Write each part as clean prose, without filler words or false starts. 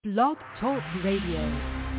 Blog Talk Radio.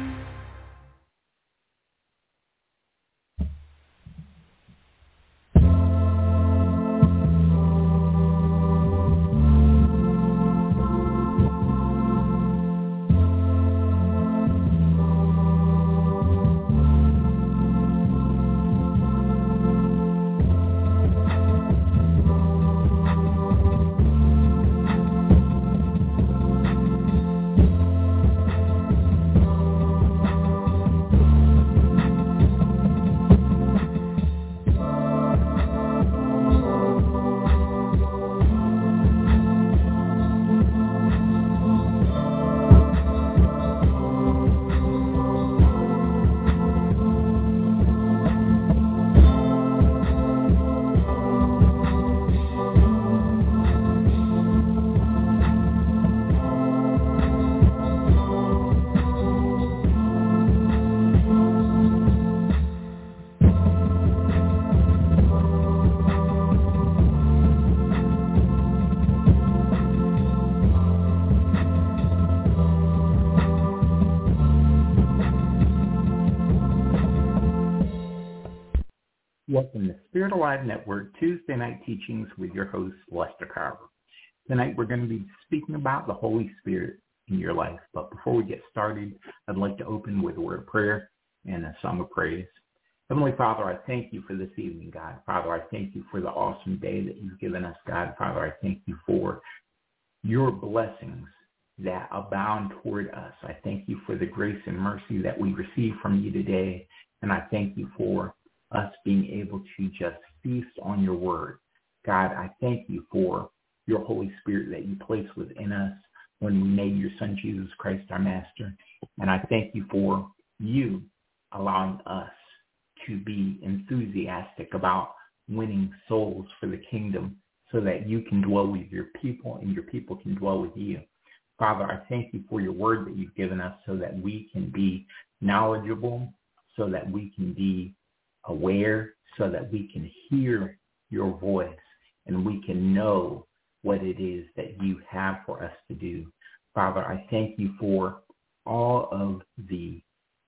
Welcome to Spirit Alive Network Tuesday Night Teachings with your host, Lester Carver. Tonight we're going to be speaking about the Holy Spirit in your life. But before we get started, I'd like to open with a word of prayer and a song of praise. Heavenly Father, I thank you for this evening, God. Father, I thank you for the awesome day that you've given us, God. Father, I thank you for your blessings that abound toward us. I thank you for the grace and mercy that we receive from you today. And I thank you for us being able to just feast on your word. God, I thank you for your Holy Spirit that you placed within us when we made your Son, Jesus Christ, our Master. And I thank you for you allowing us to be enthusiastic about winning souls for the kingdom so that you can dwell with your people and your people can dwell with you. Father, I thank you for your word that you've given us so that we can be knowledgeable, so that we can be aware, so that we can hear your voice and we can know what it is that you have for us to do. Father, I thank you for all of the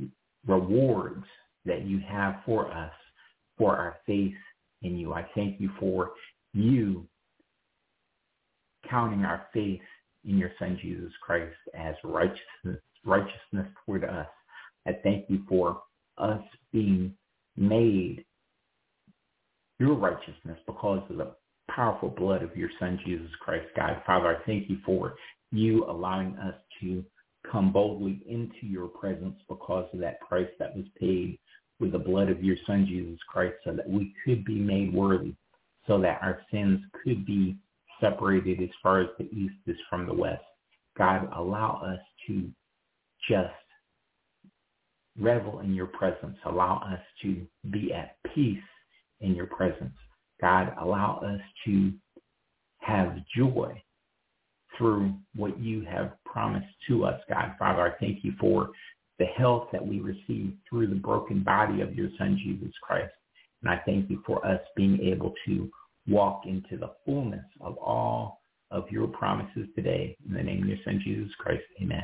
rewards that you have for us for our faith in you. I thank you for you counting our faith in your Son, Jesus Christ, as righteousness toward us. I thank you for us being made your righteousness because of the powerful blood of your Son, Jesus Christ, God. Father, I thank you for you allowing us to come boldly into your presence because of that price that was paid with the blood of your Son, Jesus Christ, so that we could be made worthy, so that our sins could be separated as far as the east is from the west. God, allow us to just revel in your presence. Allow us to be at peace in your presence. God, allow us to have joy through what you have promised to us, God. Father, I thank you for the health that we receive through the broken body of your Son, Jesus Christ. And I thank you for us being able to walk into the fullness of all of your promises today. In the name of your Son, Jesus Christ, amen.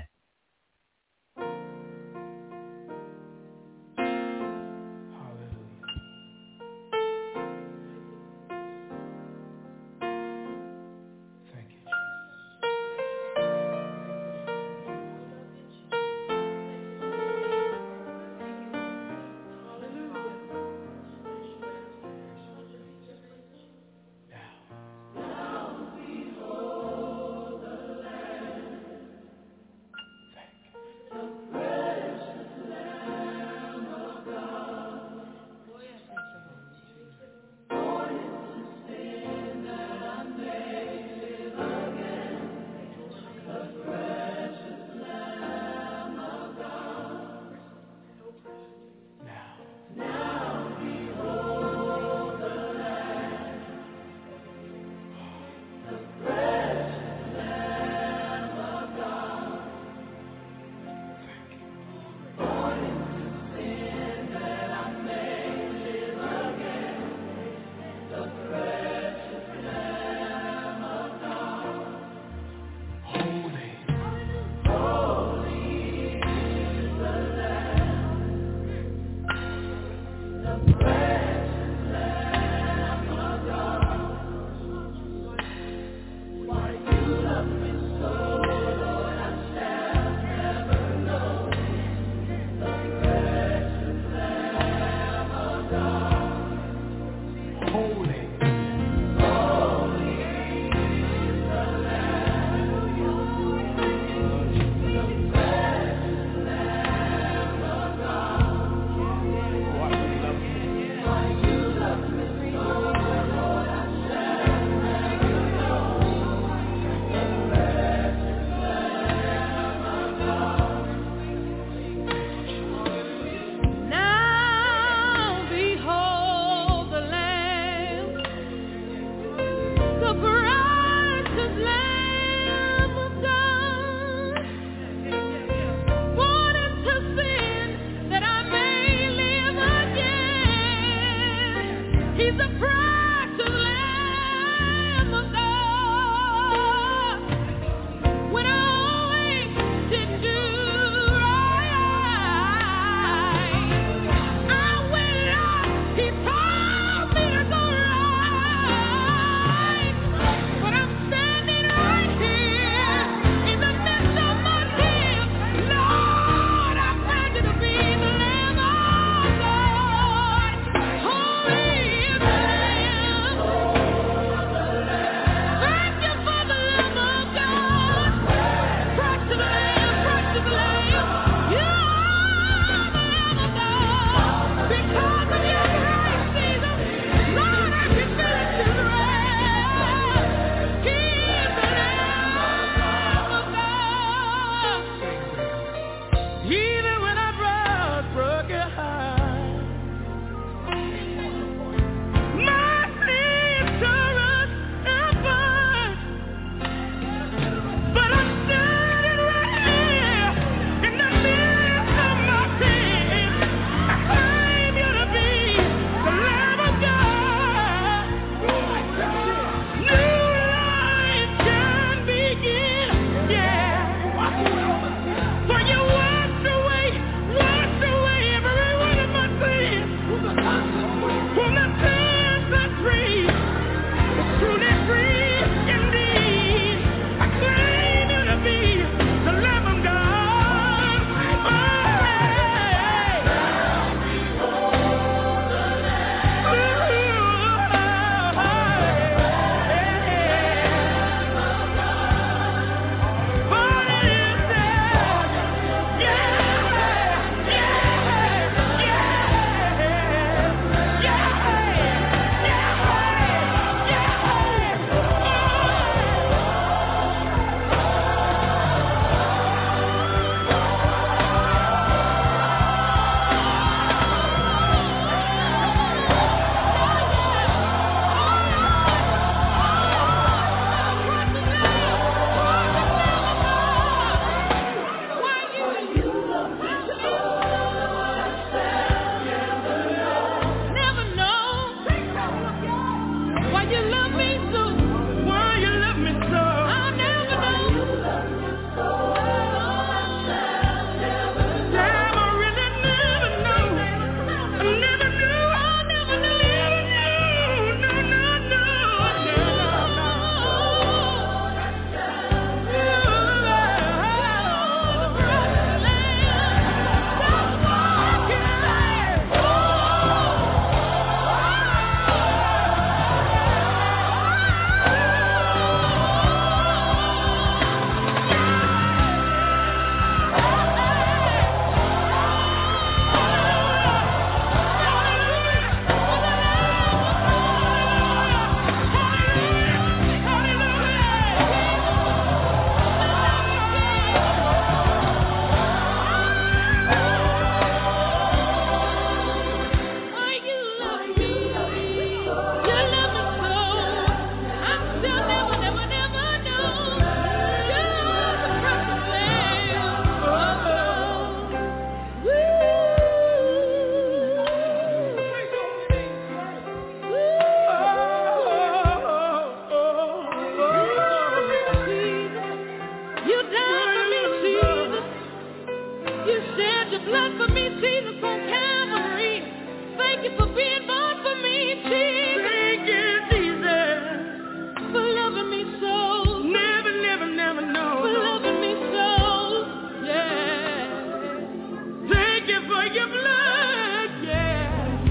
Blood for me, Jesus on Calvary. Thank you for being born for me, Jesus. Thank you, Jesus, for loving me so. Never, never, never know. For loving me so, yeah. Thank you for your blood, yeah.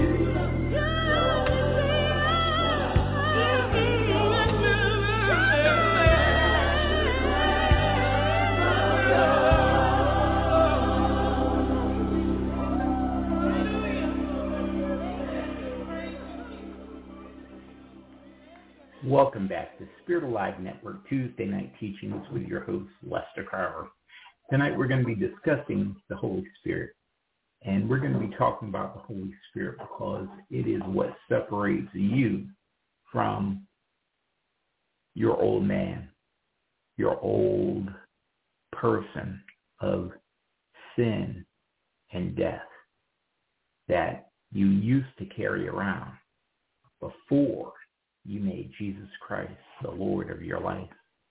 Welcome back to Spirit Alive Network Tuesday Night Teachings with your host, Lester Carver. Tonight we're going to be discussing the Holy Spirit. And we're going to be talking about the Holy Spirit because it is what separates you from your old man, your old person of sin and death that you used to carry around before you made Jesus Christ the Lord of your life.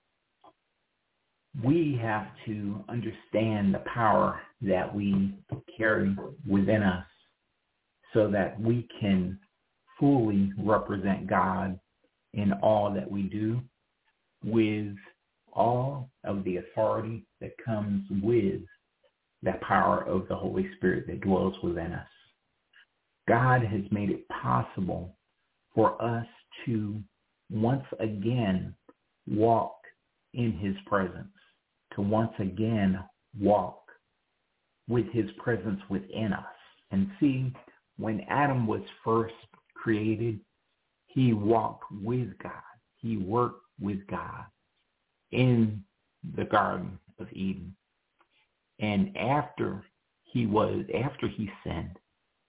We have to understand the power that we carry within us so that we can fully represent God in all that we do with all of the authority that comes with the power of the Holy Spirit that dwells within us. God has made it possible for us to once again walk in his presence, to once again walk with his presence within us. And see, when Adam was first created, he walked with God. He worked with God in the Garden of Eden. And after he sinned,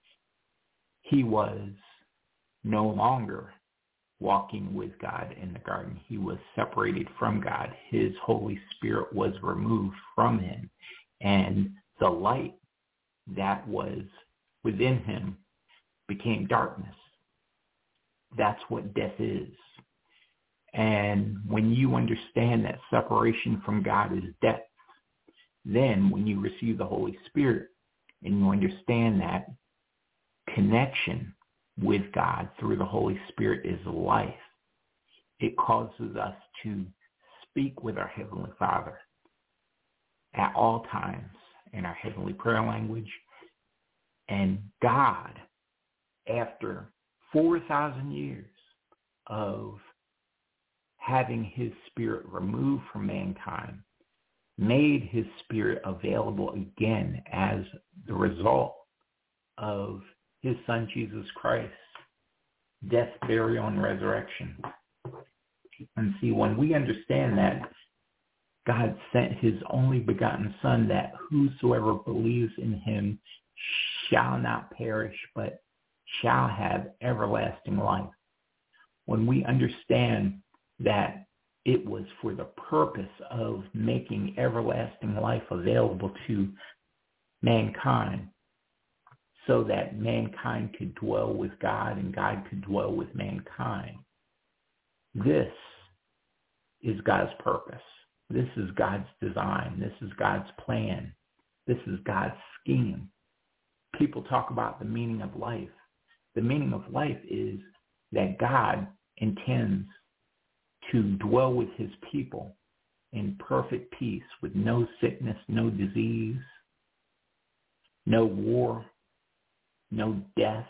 he was no longer walking with God in the garden. He was separated from God. His Holy Spirit was removed from him. And the light that was within him became darkness. That's what death is. And when you understand that separation from God is death, then when you receive the Holy Spirit and you understand that connection with God through the Holy Spirit is life, it causes us to speak with our Heavenly Father at all times in our heavenly prayer language. And God, after 4,000 years of having his spirit removed from mankind, made his spirit available again as the result of his son Jesus Christ, death, burial, and resurrection. And see, when we understand that God sent his only begotten son, that whosoever believes in him shall not perish, but shall have everlasting life. When we understand that it was for the purpose of making everlasting life available to mankind, so that mankind could dwell with God and God could dwell with mankind. This is God's purpose. This is God's design. This is God's plan. This is God's scheme. People talk about the meaning of life. The meaning of life is that God intends to dwell with his people in perfect peace with no sickness, no disease, no war, no death,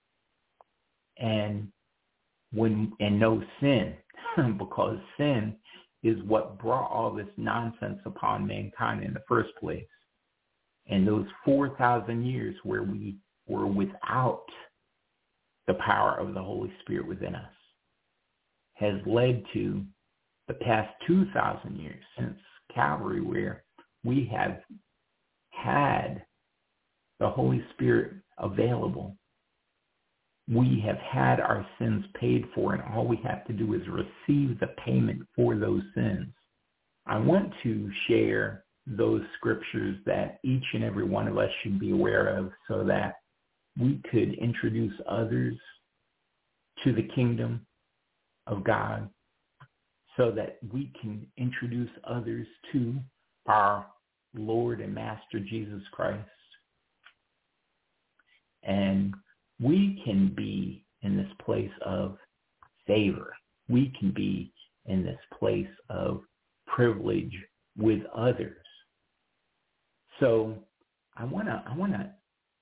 and no sin, because sin is what brought all this nonsense upon mankind in the first place. And those 4,000 years where we were without the power of the Holy Spirit within us has led to the past 2,000 years since Calvary, where we have had the Holy Spirit available. We have had our sins paid for, and all we have to do is receive the payment for those sins. I want to share those scriptures that each and every one of us should be aware of so that we could introduce others to the kingdom of God, so that we can introduce others to our Lord and Master Jesus Christ, And we can be in this place of favor. We can be in this place of privilege with others. So I want to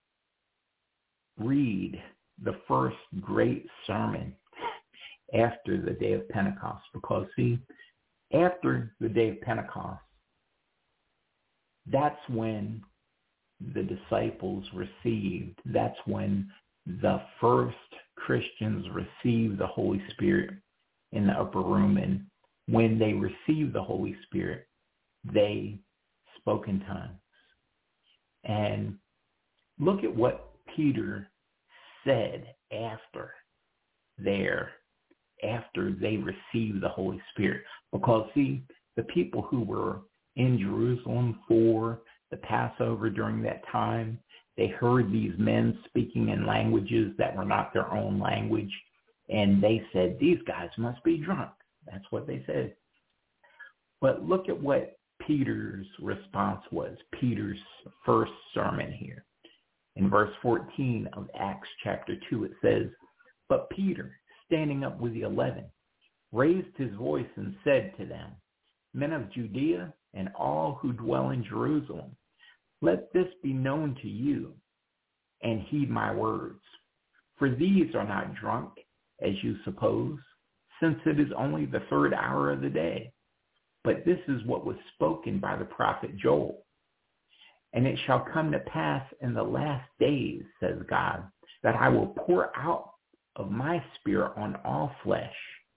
read the first great sermon after the day of Pentecost, because see, after the day of Pentecost, that's when the disciples received, that's when the first Christians received the Holy Spirit in the upper room. And when they received the Holy Spirit, they spoke in tongues. And look at what Peter said after they received the Holy Spirit. Because see, the people who were in Jerusalem for the Passover during that time, they heard these men speaking in languages that were not their own language, and they said, these guys must be drunk. That's what they said. But look at what Peter's response was, Peter's first sermon here. In verse 14 of Acts chapter 2, it says, but Peter, standing up with the 11, raised his voice and said to them, men of Judea and all who dwell in Jerusalem, let this be known to you, and heed my words. For these are not drunk, as you suppose, since it is only the third hour of the day. But this is what was spoken by the prophet Joel. And it shall come to pass in the last days, says God, that I will pour out of my spirit on all flesh.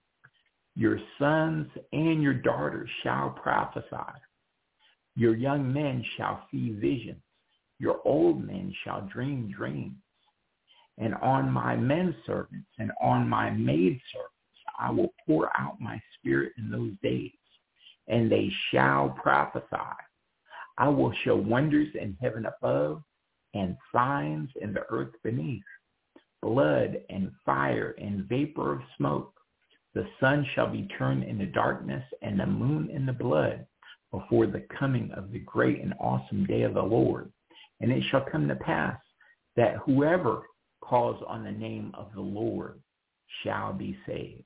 Your sons and your daughters shall prophesy. Your young men shall see visions. Your old men shall dream dreams. And on my men servants and on my maid servants I will pour out my spirit in those days, and they shall prophesy. I will show wonders in heaven above and signs in the earth beneath, blood and fire and vapor of smoke. The sun shall be turned into darkness and the moon into blood before the coming of the great and awesome day of the Lord. And it shall come to pass that whoever calls on the name of the Lord shall be saved.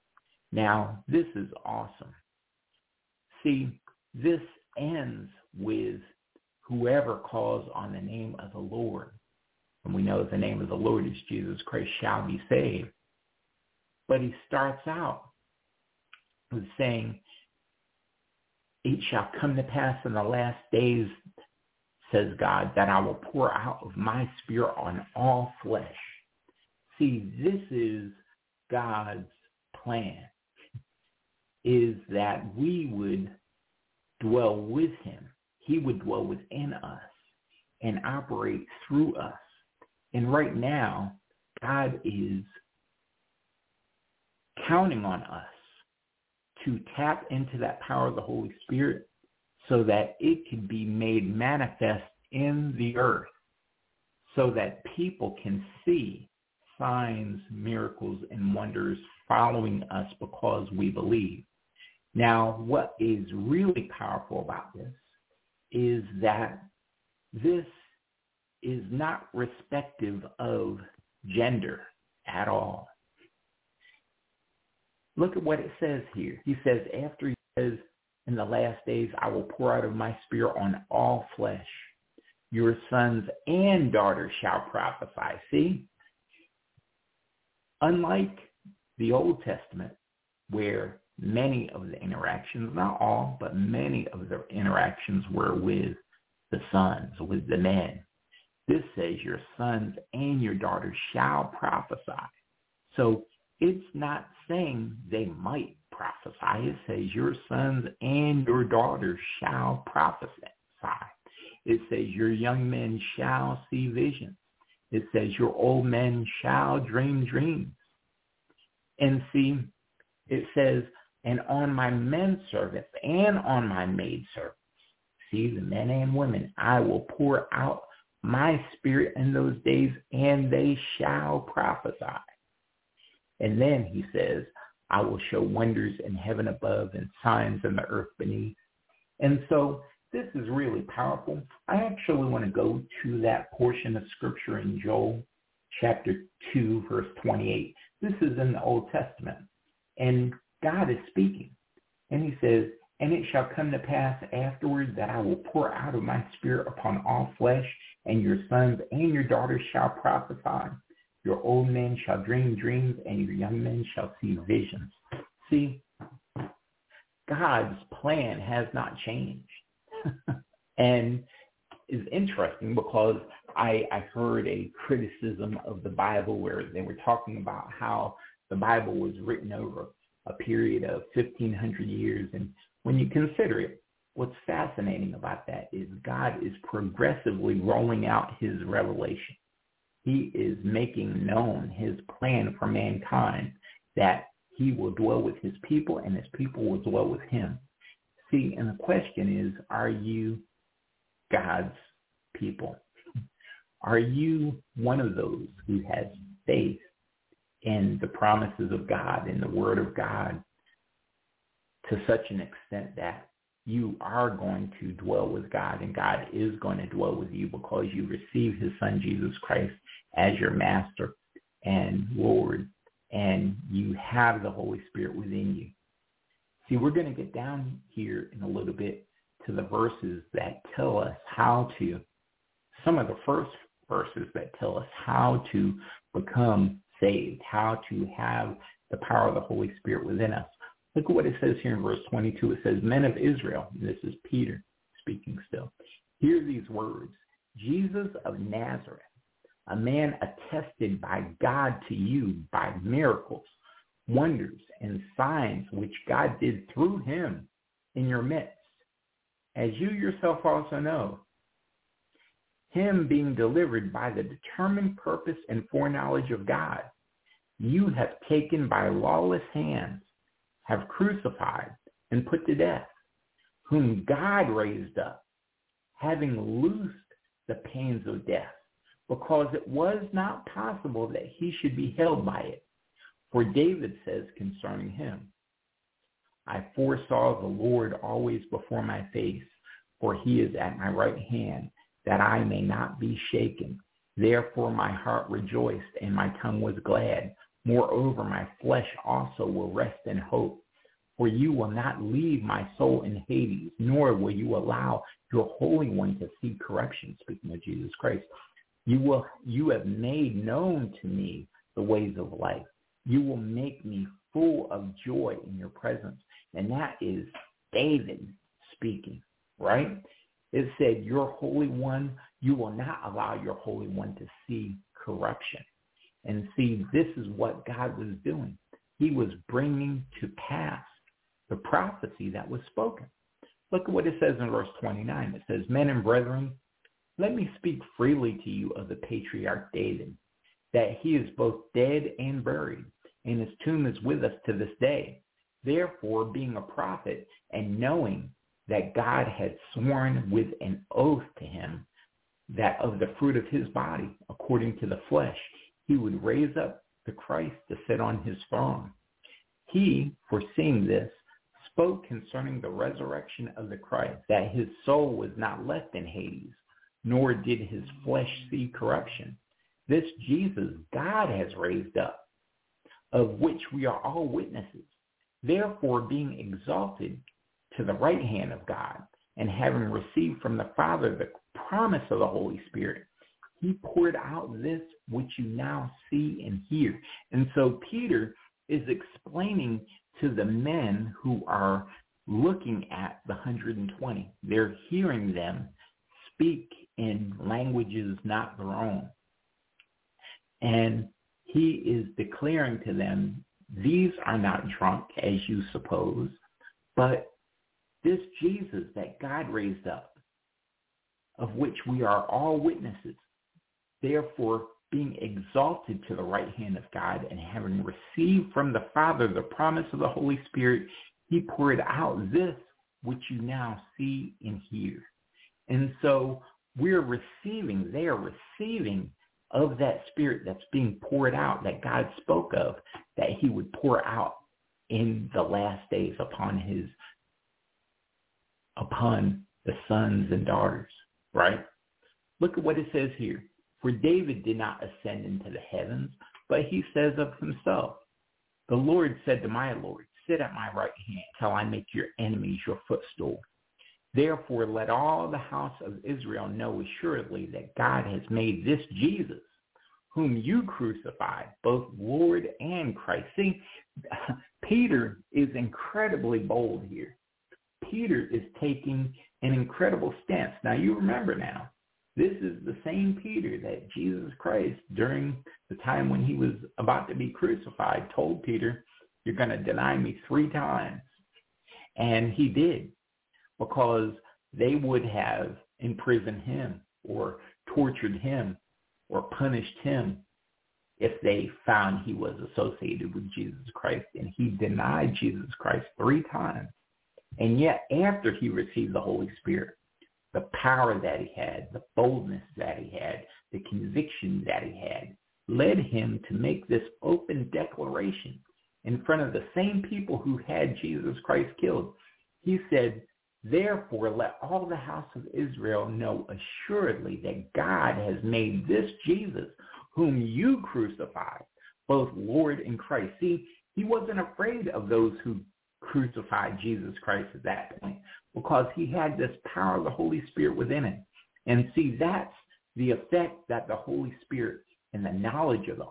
Now, this is awesome. See, this ends with whoever calls on the name of the Lord. And we know the name of the Lord is Jesus Christ shall be saved. But he starts out with saying, it shall come to pass in the last days, says God, that I will pour out of my spirit on all flesh. See, this is God's plan, is that we would dwell with him. He would dwell within us and operate through us. And right now, God is counting on us to tap into that power of the Holy Spirit so that it can be made manifest in the earth, so that people can see signs, miracles, and wonders following us because we believe. Now, what is really powerful about this is that this is not respective of gender at all. Look at what it says here. He says, after he says, in the last days, I will pour out of my spirit on all flesh. Your sons and daughters shall prophesy. See? Unlike the Old Testament, where many of the interactions, not all, but many of the interactions were with the sons, with the men. This says your sons and your daughters shall prophesy. So it's not saying they might prophesy. It says your sons and your daughters shall prophesy. It says your young men shall see visions. It says your old men shall dream dreams. And see, it says, and on my men servants and on my maid servants, see, the men and women, I will pour out my spirit in those days, and they shall prophesy. And then he says, I will show wonders in heaven above and signs in the earth beneath. And so this is really powerful. I actually want to go to that portion of scripture in Joel chapter 2, verse 28. This is in the Old Testament. And God is speaking. And he says, and it shall come to pass afterward that I will pour out of my spirit upon all flesh, and your sons and your daughters shall prophesy. Your old men shall dream dreams, and your young men shall see visions. See, God's plan has not changed. And it's interesting because I heard a criticism of the Bible where they were talking about how the Bible was written over a period of 1,500 years. And when you consider it, what's fascinating about that is God is progressively rolling out his revelation. He is making known his plan for mankind, that he will dwell with his people and his people will dwell with him. See, and the question is, are you God's people? Are you one of those who has faith in the promises of God, in the word of God, to such an extent that you are going to dwell with God and God is going to dwell with you because you receive his son, Jesus Christ, as your master and Lord, and you have the Holy Spirit within you? See, we're going to get down here in a little bit to the verses that tell us how to, some of the first verses that tell us how to become saved, how to have the power of the Holy Spirit within us. Look at what it says here in verse 22. It says, men of Israel, this is Peter speaking still, hear these words, Jesus of Nazareth, a man attested by God to you by miracles, wonders, and signs which God did through him in your midst, as you yourself also know, him being delivered by the determined purpose and foreknowledge of God, you have taken by lawless hands, have crucified and put to death, whom God raised up, having loosed the pains of death, because it was not possible that he should be held by it. For David says concerning him, I foresaw the Lord always before my face, for he is at my right hand, that I may not be shaken. Therefore my heart rejoiced, and my tongue was glad. Moreover, my flesh also will rest in hope. For you will not leave my soul in Hades, nor will you allow your Holy One to see corruption, speaking of Jesus Christ. You have made known to me the ways of life. You will make me full of joy in your presence. And that is David speaking, right? It said, your Holy One, you will not allow your Holy One to see corruption. And see, this is what God was doing. He was bringing to pass the prophecy that was spoken. Look at what it says in verse 29. It says, men and brethren, let me speak freely to you of the patriarch David, that he is both dead and buried, and his tomb is with us to this day. Therefore, being a prophet and knowing that God had sworn with an oath to him that of the fruit of his body, according to the flesh, he would raise up the Christ to sit on his throne. He, foreseeing this, spoke concerning the resurrection of the Christ, that his soul was not left in Hades, nor did his flesh see corruption. This Jesus God has raised up, of which we are all witnesses. Therefore, being exalted to the right hand of God, and having received from the Father the promise of the Holy Spirit, he poured out this which you now see and hear. And so Peter is explaining to the men who are looking at the 120. They're hearing them speak in languages not their own. And he is declaring to them, these are not drunk, as you suppose, but this Jesus that God raised up, of which we are all witnesses, therefore being exalted to the right hand of God and having received from the Father the promise of the Holy Spirit, he poured out this which you now see and hear. And so they are receiving of that Spirit that's being poured out, that God spoke of, that he would pour out in the last days upon the sons and daughters, right? Look at what it says here. For David did not ascend into the heavens, but he says of himself, the Lord said to my Lord, sit at my right hand till I make your enemies your footstool. Therefore, let all the house of Israel know assuredly that God has made this Jesus, whom you crucified, both Lord and Christ. See, Peter is incredibly bold here. Peter is taking an incredible stance. Now, you remember now, this is the same Peter that Jesus Christ, during the time when he was about to be crucified, told Peter, you're going to deny me 3 times. And he did, because they would have imprisoned him or tortured him or punished him if they found he was associated with Jesus Christ. And he denied Jesus Christ 3 times. And yet, after he received the Holy Spirit, the power that he had, the boldness that he had, the conviction that he had, led him to make this open declaration in front of the same people who had Jesus Christ killed. He said, therefore, let all the house of Israel know assuredly that God has made this Jesus, whom you crucified, both Lord and Christ. See, he wasn't afraid of those who crucified Jesus Christ at that point, because he had this power of the Holy Spirit within him. And see, that's the effect that the Holy Spirit and the knowledge of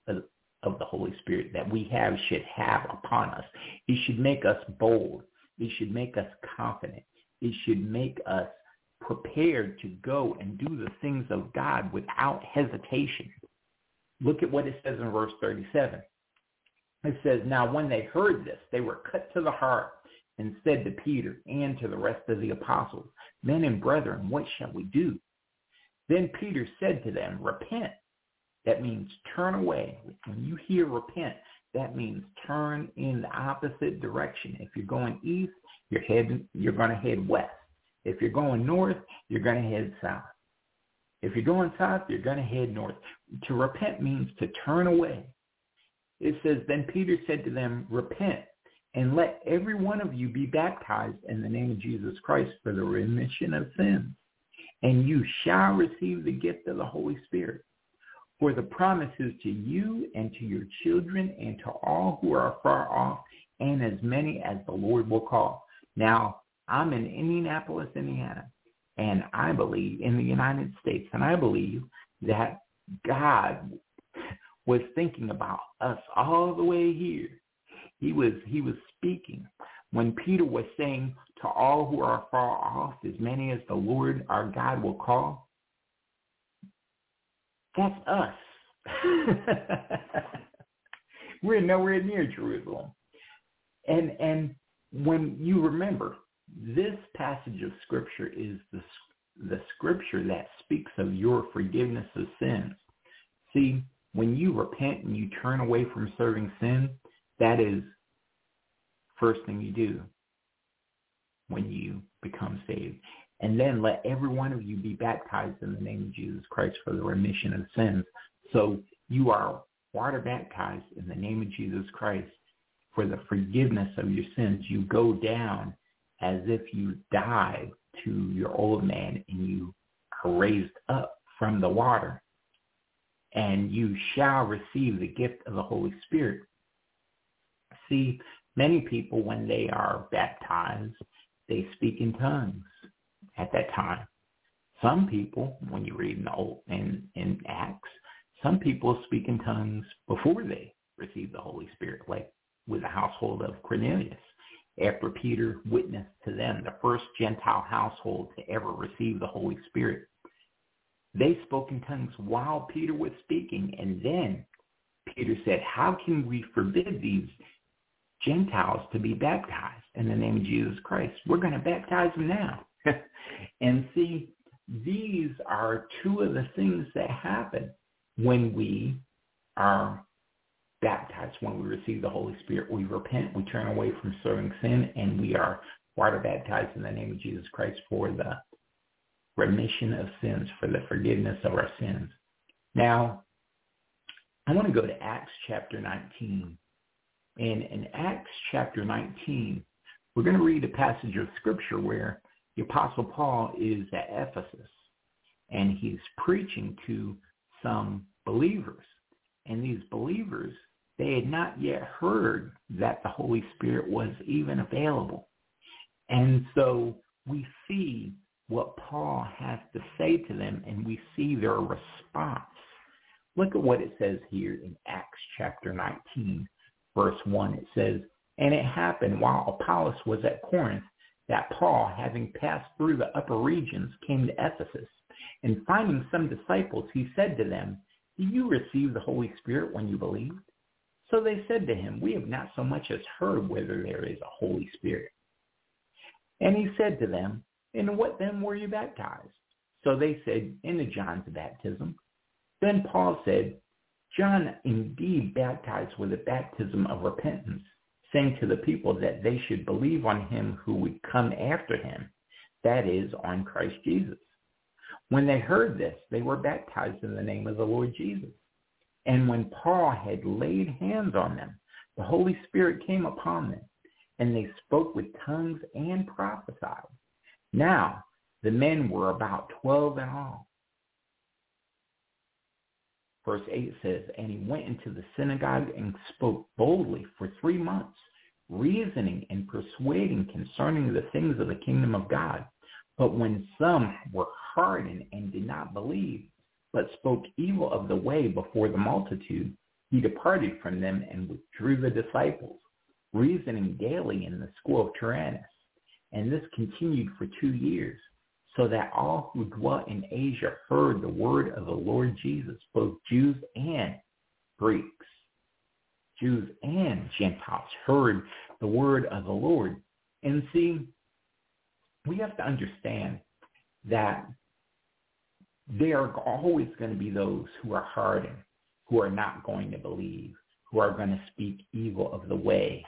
the Holy Spirit that we have should have upon us. It should make us bold. It should make us confident. It should make us prepared to go and do the things of God without hesitation. Look at what it says in verse 37. It says, now when they heard this, they were cut to the heart and said to Peter and to the rest of the apostles, men and brethren, what shall we do? Then Peter said to them, repent. That means turn away. When you hear repent, that means turn in the opposite direction. If you're going east, you're going to head west. If you're going north, you're going to head south. If you're going south, you're going to head north. To repent means to turn away. It says, then Peter said to them, repent, and let every one of you be baptized in the name of Jesus Christ for the remission of sins, and you shall receive the gift of the Holy Spirit. For the promise is to you and to your children and to all who are far off, and as many as the Lord will call. Now, I'm in Indianapolis, Indiana, and I believe in the United States, and I believe that God was thinking about us all the way here. He was speaking when Peter was saying to all who are far off, as many as the Lord our God will call. That's us. We're nowhere near Jerusalem. And when you remember, this passage of Scripture is the Scripture that speaks of your forgiveness of sins. See, when you repent and you turn away from serving sin, that is first thing you do when you become saved. And then let every one of you be baptized in the name of Jesus Christ for the remission of sins. So you are water baptized in the name of Jesus Christ for the forgiveness of your sins. You go down as if you died to your old man and you are raised up from the water. And you shall receive the gift of the Holy Spirit. See, many people, when they are baptized, they speak in tongues at that time. Some people, when you read in Acts, some people speak in tongues before they receive the Holy Spirit, like with the household of Cornelius. After Peter witnessed to them, the first Gentile household to ever receive the Holy Spirit, they spoke in tongues while Peter was speaking. And then Peter said, how can we forbid these Gentiles to be baptized in the name of Jesus Christ? We're going to baptize them now. And see, these are two of the things that happen when we are baptized, when we receive the Holy Spirit. We repent, we turn away from serving sin, and we are water baptized in the name of Jesus Christ for the remission of sins, for the forgiveness of our sins. Now, I want to go to Acts chapter 19. And in Acts chapter 19, we're going to read a passage of Scripture where the Apostle Paul is at Ephesus, and he's preaching to some believers. And these believers, they had not yet heard that the Holy Spirit was even available. And so we see what Paul has to say to them, and we see their response. Look at what it says here in Acts chapter 19, verse 1. It says, "And it happened while Apollos was at Corinth that Paul, having passed through the upper regions, came to Ephesus. And finding some disciples, he said to them, 'Do you receive the Holy Spirit when you believed?' So they said to him, 'We have not so much as heard whether there is a Holy Spirit.' And he said to them, 'In what then were you baptized?' So they said, 'Into John's baptism.' Then Paul said, 'John indeed baptized with a baptism of repentance, saying to the people that they should believe on him who would come after him, that is, on Christ Jesus.' When they heard this, they were baptized in the name of the Lord Jesus. And when Paul had laid hands on them, the Holy Spirit came upon them, and they spoke with tongues and prophesied. Now, the men were about 12 in all." Verse 8 says, "And he went into the synagogue and spoke boldly for 3 months, reasoning and persuading concerning the things of the kingdom of God. But when some were hardened and did not believe, but spoke evil of the way before the multitude, he departed from them and withdrew the disciples, reasoning daily in the school of Tyrannus. And this continued for 2 years, so that all who dwelt in Asia heard the word of the Lord Jesus, both Jews and Greeks." Jews and Gentiles heard the word of the Lord. And see, we have to understand that there are always going to be those who are hardened, who are not going to believe, who are going to speak evil of the way.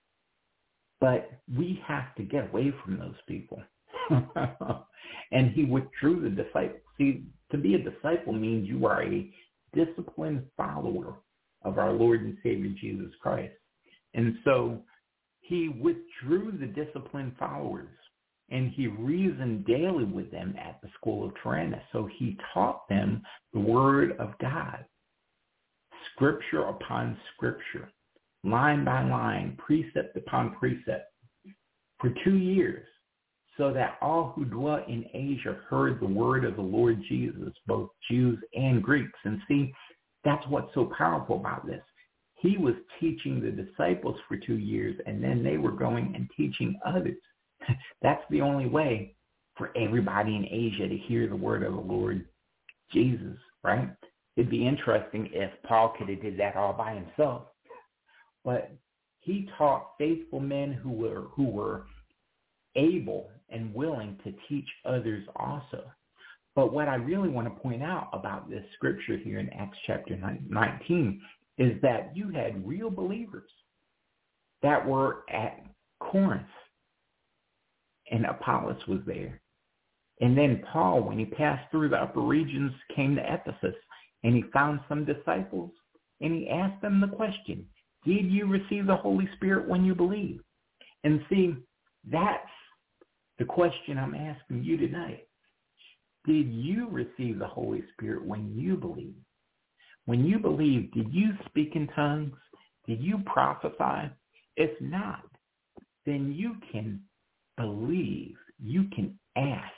But we have to get away from those people. And he withdrew the disciples. See, to be a disciple means you are a disciplined follower of our Lord and Savior Jesus Christ. And so he withdrew the disciplined followers, and he reasoned daily with them at the school of Tyrannus. So he taught them the word of God, scripture upon scripture, line by line, precept upon precept, for 2 years, so that all who dwelt in Asia heard the word of the Lord Jesus, both Jews and Greeks. And see, that's what's so powerful about this. He was teaching the disciples for 2 years, and then they were going and teaching others. That's the only way for everybody in Asia to hear the word of the Lord Jesus, right? It'd be interesting if Paul could have did that all by himself. But he taught faithful men who were able and willing to teach others also. But what I really want to point out about this scripture here in Acts chapter 19 is that you had real believers that were at Corinth, and Apollos was there. And then Paul, when he passed through the upper regions, came to Ephesus, and he found some disciples, and he asked them the question, "Did you receive the Holy Spirit when you believed?" And see, that's the question I'm asking you tonight. Did you receive the Holy Spirit when you believed? When you believed, did you speak in tongues? Did you prophesy? If not, then you can believe. You can ask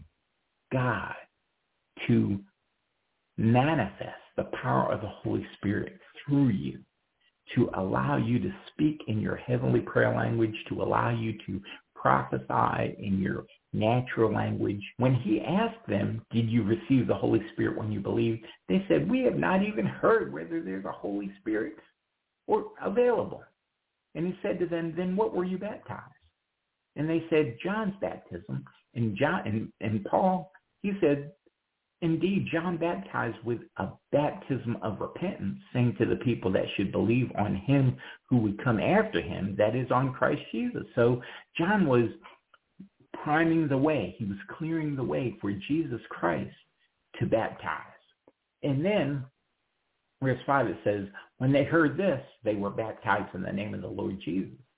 God to manifest the power of the Holy Spirit through you, to allow you to speak in your heavenly prayer language, to allow you to prophesy in your natural language. When he asked them, "Did you receive the Holy Spirit when you believed?" they said, "We have not even heard whether there's a Holy Spirit or available." And he said to them, "Then what were you baptized?" And they said, "John's baptism." And Paul, he said, "Indeed, John baptized with a baptism of repentance, saying to the people that should believe on him who would come after him, that is, on Christ Jesus." So John was priming the way. He was clearing the way for Jesus Christ to baptize. And then, verse 5, it says, "When they heard this, they were baptized in the name of the Lord Jesus."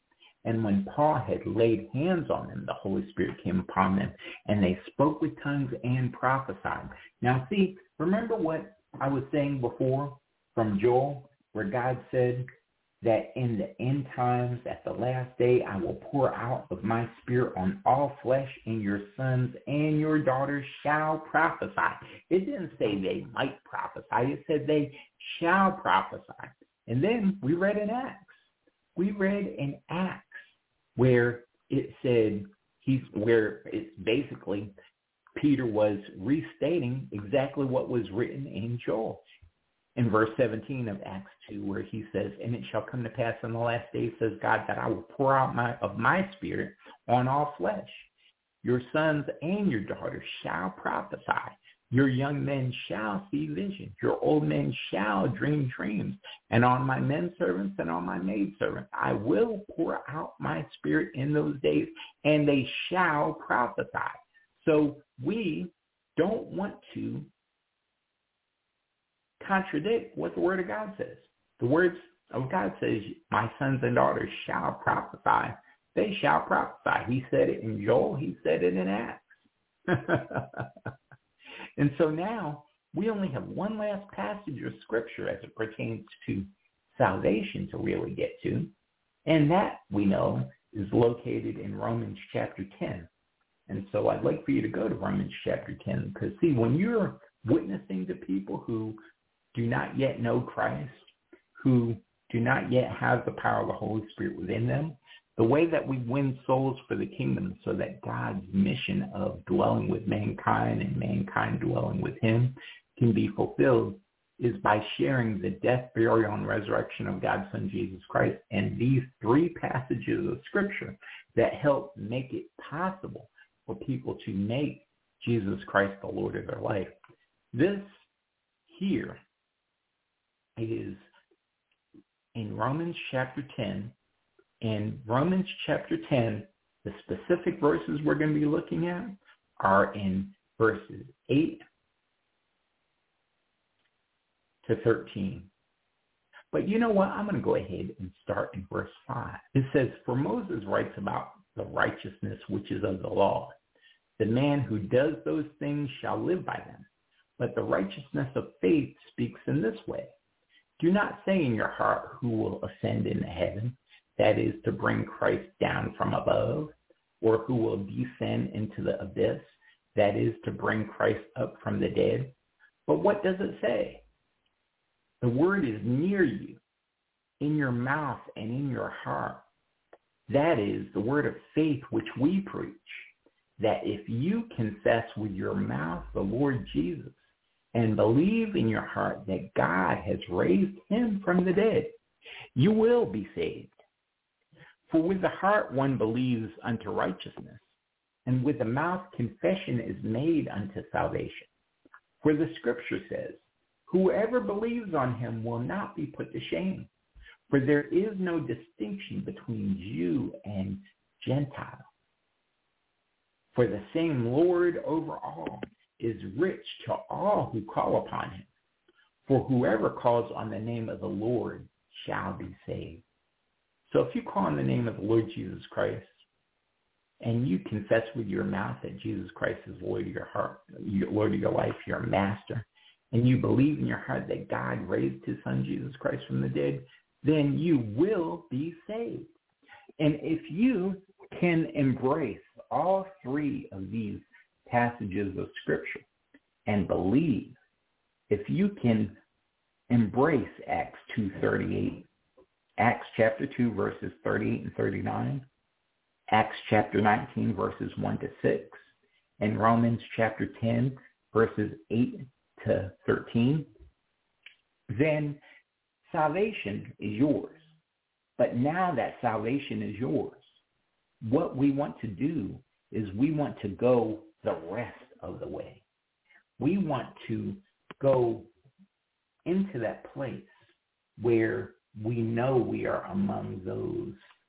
And when Paul had laid hands on them, the Holy Spirit came upon them, and they spoke with tongues and prophesied. Now, see, remember what I was saying before from Joel, where God said that in the end times, at the last day, I will pour out of my Spirit on all flesh, and your sons and your daughters shall prophesy. It didn't say they might prophesy. It said they shall prophesy. And then we read in Acts. We read in Acts where it said, where it's basically Peter was restating exactly what was written in Joel. In verse 17 of Acts 2, where he says, and it shall come to pass in the last days, says God, that I will pour out of my Spirit on all flesh. Your sons and your daughters shall prophesy. Your young men shall see visions. Your old men shall dream dreams. And on my men servants and on my maid servants, I will pour out my Spirit in those days, and they shall prophesy. So we don't want to contradict what the Word of God says. The words of God says, my sons and daughters shall prophesy. They shall prophesy. He said it in Joel. He said it in Acts. And so now we only have one last passage of Scripture as it pertains to salvation to really get to. And that, we know, is located in Romans chapter 10. And so I'd like for you to go to Romans chapter 10, because, see, when you're witnessing to people who do not yet know Christ, who do not yet have the power of the Holy Spirit within them, the way that we win souls for the kingdom so that God's mission of dwelling with mankind and mankind dwelling with him can be fulfilled is by sharing the death, burial, and resurrection of God's Son, Jesus Christ, and these three passages of Scripture that help make it possible for people to make Jesus Christ the Lord of their life. This here is in Romans chapter 10. In Romans chapter 10, the specific verses we're going to be looking at are in verses 8 to 13. But you know what? I'm going to go ahead and start in verse 5. It says, for Moses writes about the righteousness which is of the law. The man who does those things shall live by them. But the righteousness of faith speaks in this way. Do not say in your heart, who will ascend into heaven, that is to bring Christ down from above, or who will descend into the abyss, that is to bring Christ up from the dead. But what does it say? The word is near you, in your mouth and in your heart. That is the word of faith which we preach, that if you confess with your mouth the Lord Jesus and believe in your heart that God has raised him from the dead, you will be saved. For with the heart one believes unto righteousness, and with the mouth confession is made unto salvation. For the Scripture says, whoever believes on him will not be put to shame. For there is no distinction between Jew and Gentile. For the same Lord over all is rich to all who call upon him. For whoever calls on the name of the Lord shall be saved. So if you call on the name of the Lord Jesus Christ, and you confess with your mouth that Jesus Christ is Lord of your heart, Lord of your life, your master, and you believe in your heart that God raised his Son Jesus Christ from the dead, then you will be saved. And if you can embrace all three of these passages of Scripture and believe, if you can embrace Acts 2:38, Acts chapter 2, verses 38 and 39, Acts chapter 19, verses 1 to 6, and Romans chapter 10, verses 8 to 13, then salvation is yours. But now that salvation is yours, what we want to do is we want to go the rest of the way. We want to go into that place where we know we are among those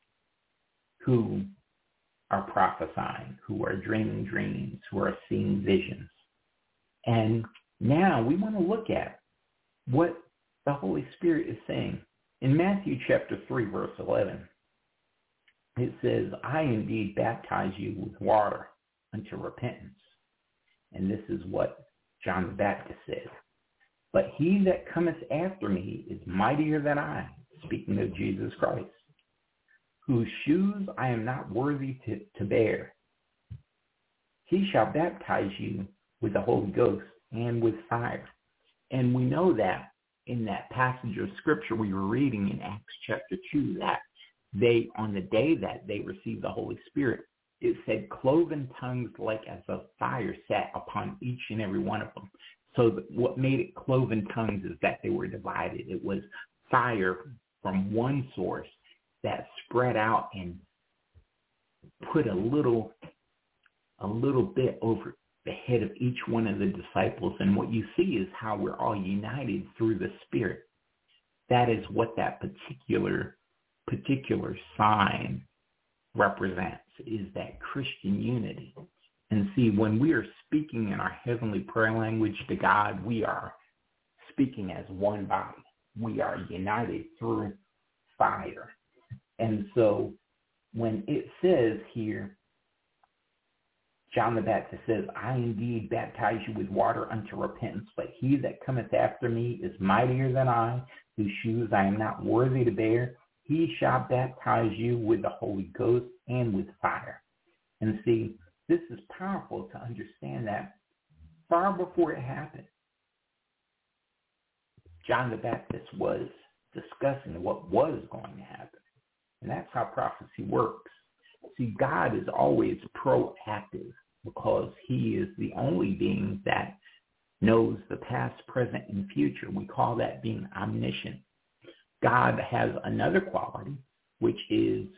who are prophesying, who are dreaming dreams, who are seeing visions. And now we want to look at what the Holy Spirit is saying. In Matthew chapter 3, verse 11, it says, I indeed baptize you with water unto repentance. And this is what John the Baptist said. But he that cometh after me is mightier than I, speaking of Jesus Christ, whose shoes I am not worthy to bear. He shall baptize you with the Holy Ghost and with fire. And we know that in that passage of scripture we were reading in Acts chapter 2, that they, on the day that they received the Holy Spirit, it said cloven tongues like as of fire sat upon each and every one of them. So what made it cloven tongues is that they were divided. It was fire from one source that spread out and put a little bit over the head of each one of the disciples. And what you see is how we're all united through the Spirit. That is what that particular sign represents, is that Christian unity. And see, when we are speaking in our heavenly prayer language to God, we are speaking as one body. We are united through fire. And so when it says here, John the Baptist says, I indeed baptize you with water unto repentance, but he that cometh after me is mightier than I, whose shoes I am not worthy to bear. He shall baptize you with the Holy Ghost and with fire. And see, this is powerful to understand that far before it happened, John the Baptist was discussing what was going to happen. And that's how prophecy works. See, God is always proactive because he is the only being that knows the past, present, and future. We call that being omniscient. God has another quality, which is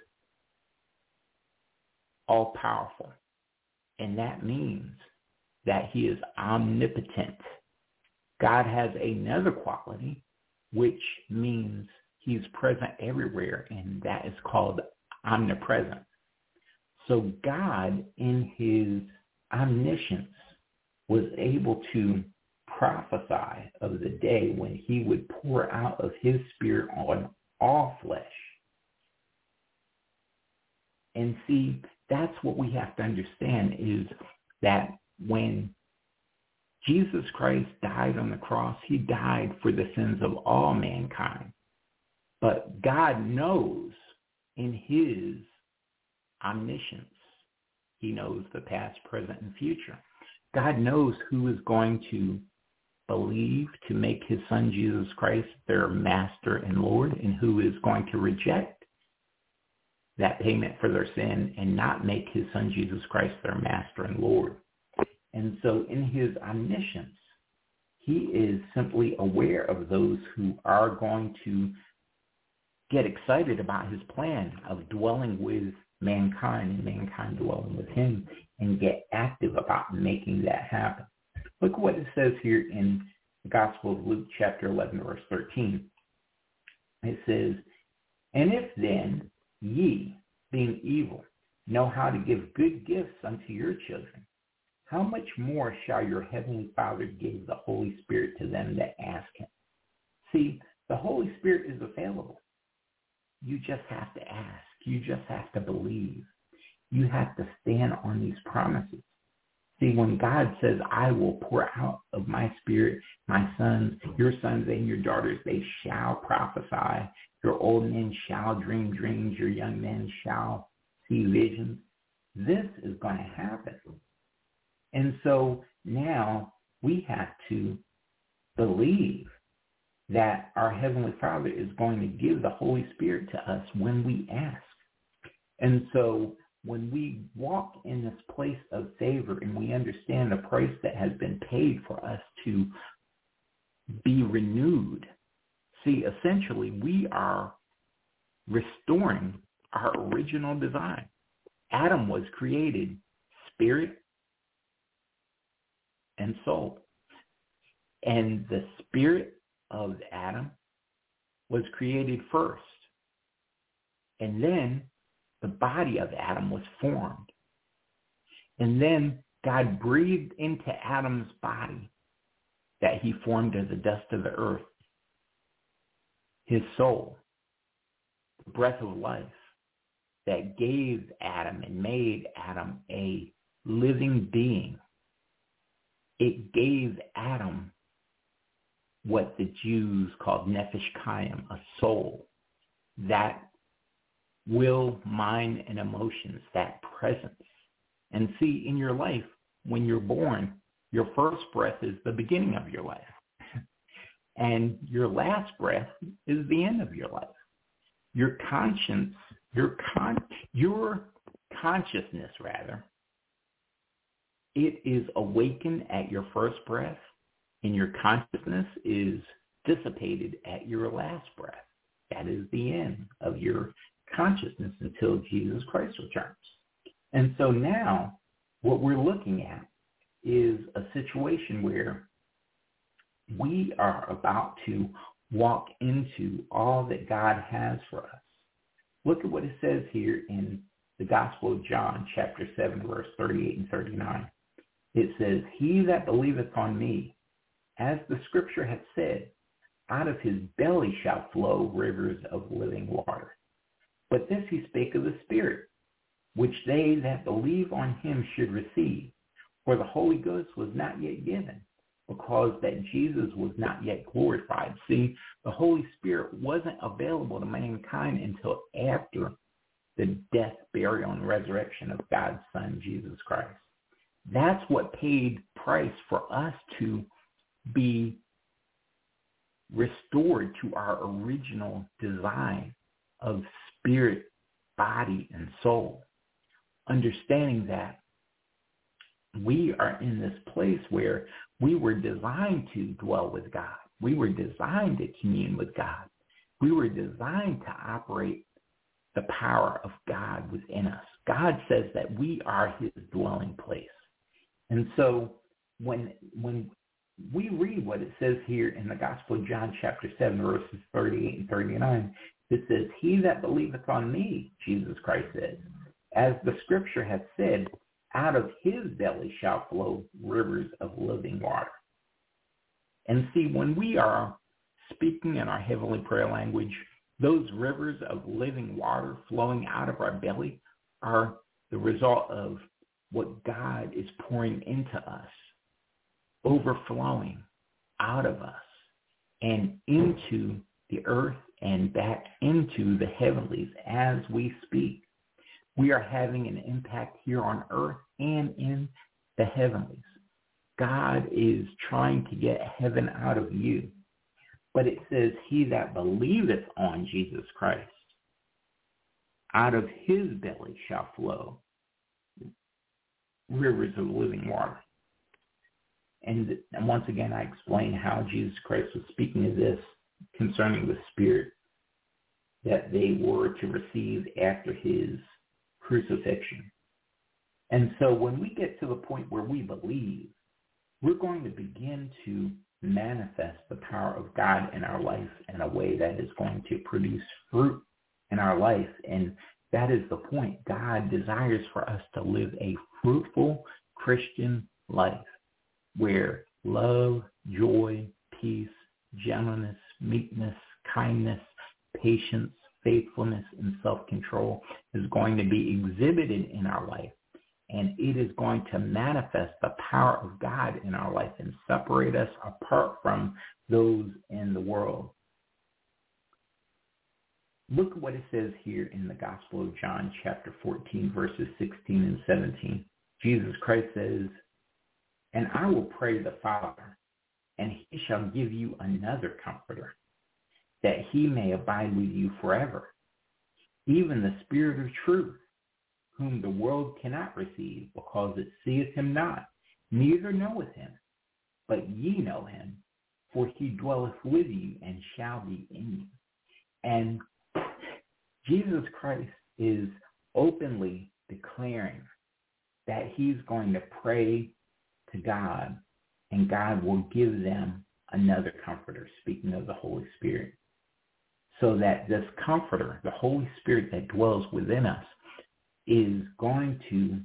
all-powerful. And that means that he is omnipotent. God has another quality, which means he's present everywhere, and that is called omnipresent. So God, in his omniscience, was able to prophesy of the day when he would pour out of his Spirit on all flesh. And see, that's what we have to understand, is that when Jesus Christ died on the cross, he died for the sins of all mankind. But God knows in his omniscience, he knows the past, present, and future. God knows who is going to believe to make his son Jesus Christ their master and Lord, and who is going to reject that payment for their sin and not make his son Jesus Christ their master and Lord. And so in his omniscience, he is simply aware of those who are going to get excited about his plan of dwelling with mankind and mankind dwelling with him, and get active about making that happen. Look what it says here in the Gospel of Luke chapter 11, verse 13. It says, and if then ye, being evil, know how to give good gifts unto your children, how much more shall your heavenly Father give the Holy Spirit to them that ask him? See, the Holy Spirit is available. You just have to ask. You just have to believe. You have to stand on these promises. See, when God says, I will pour out of my Spirit, my sons, your sons and your daughters, they shall prophesy. Your old men shall dream dreams. Your young men shall see visions. This is going to happen. And so now we have to believe that our Heavenly Father is going to give the Holy Spirit to us when we ask. And so when we walk in this place of favor and we understand the price that has been paid for us to be renewed, see, essentially we are restoring our original design. Adam was created spirit and soul. And the spirit of Adam was created first. And then the body of Adam was formed. And then God breathed into Adam's body that he formed as the dust of the earth, his soul, the breath of life that gave Adam and made Adam a living being. It gave Adam what the Jews called nefesh chaim, a soul, that will, mind, and emotions, that presence. And see, in your life, when you're born, your first breath is the beginning of your life. And your last breath is the end of your life. Your conscience, your consciousness, rather, it is awakened at your first breath, and your consciousness is dissipated at your last breath. That is the end of your consciousness until Jesus Christ returns. And so now what we're looking at is a situation where we are about to walk into all that God has for us. Look at what it says here in the Gospel of John, chapter 7, verse 38 and 39. It says, "He that believeth on me, as the scripture hath said, out of his belly shall flow rivers of living water. But this he spake of the Spirit, which they that believe on him should receive. For the Holy Ghost was not yet given, because that Jesus was not yet glorified." See, the Holy Spirit wasn't available to mankind until after the death, burial, and resurrection of God's Son, Jesus Christ. That's what paid price for us to be restored to our original design of spirit, body, and soul. Understanding that we are in this place where we were designed to dwell with God. We were designed to commune with God. We were designed to operate the power of God within us. God says that we are his dwelling place. And so when we read what it says here in the Gospel of John chapter 7, verses 38 and 39, it says, "He that believeth on me," Jesus Christ says, "as the scripture hath said, out of his belly shall flow rivers of living water." And see, when we are speaking in our heavenly prayer language, those rivers of living water flowing out of our belly are the result of what God is pouring into us, overflowing out of us and into the earth and back into the heavenlies as we speak. We are having an impact here on earth and in the heavenlies. God is trying to get heaven out of you. But it says, "He that believeth on Jesus Christ, out of his belly shall flow rivers of living water." And once again, I explain how Jesus Christ was speaking of this concerning the Spirit that they were to receive after his crucifixion. And so when we get to the point where we believe, we're going to begin to manifest the power of God in our life in a way that is going to produce fruit in our life. And that is the point. God desires for us to live a fruitful Christian life where love, joy, peace, gentleness, meekness, kindness, patience, faithfulness, and self-control is going to be exhibited in our life. And it is going to manifest the power of God in our life and separate us apart from those in the world. Look at what it says here in the Gospel of John, chapter 14, verses 16 and 17. Jesus Christ says, "And I will pray the Father, and he shall give you another comforter, that he may abide with you forever, even the Spirit of truth, whom the world cannot receive, because it seeth him not, neither knoweth him. But ye know him, for he dwelleth with you and shall be in you." And Jesus Christ is openly declaring that he's going to pray to God, and God will give them another comforter, speaking of the Holy Spirit. So that this comforter, the Holy Spirit that dwells within us, is going to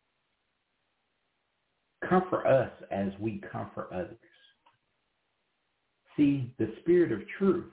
comfort us as we comfort others. See, the Spirit of truth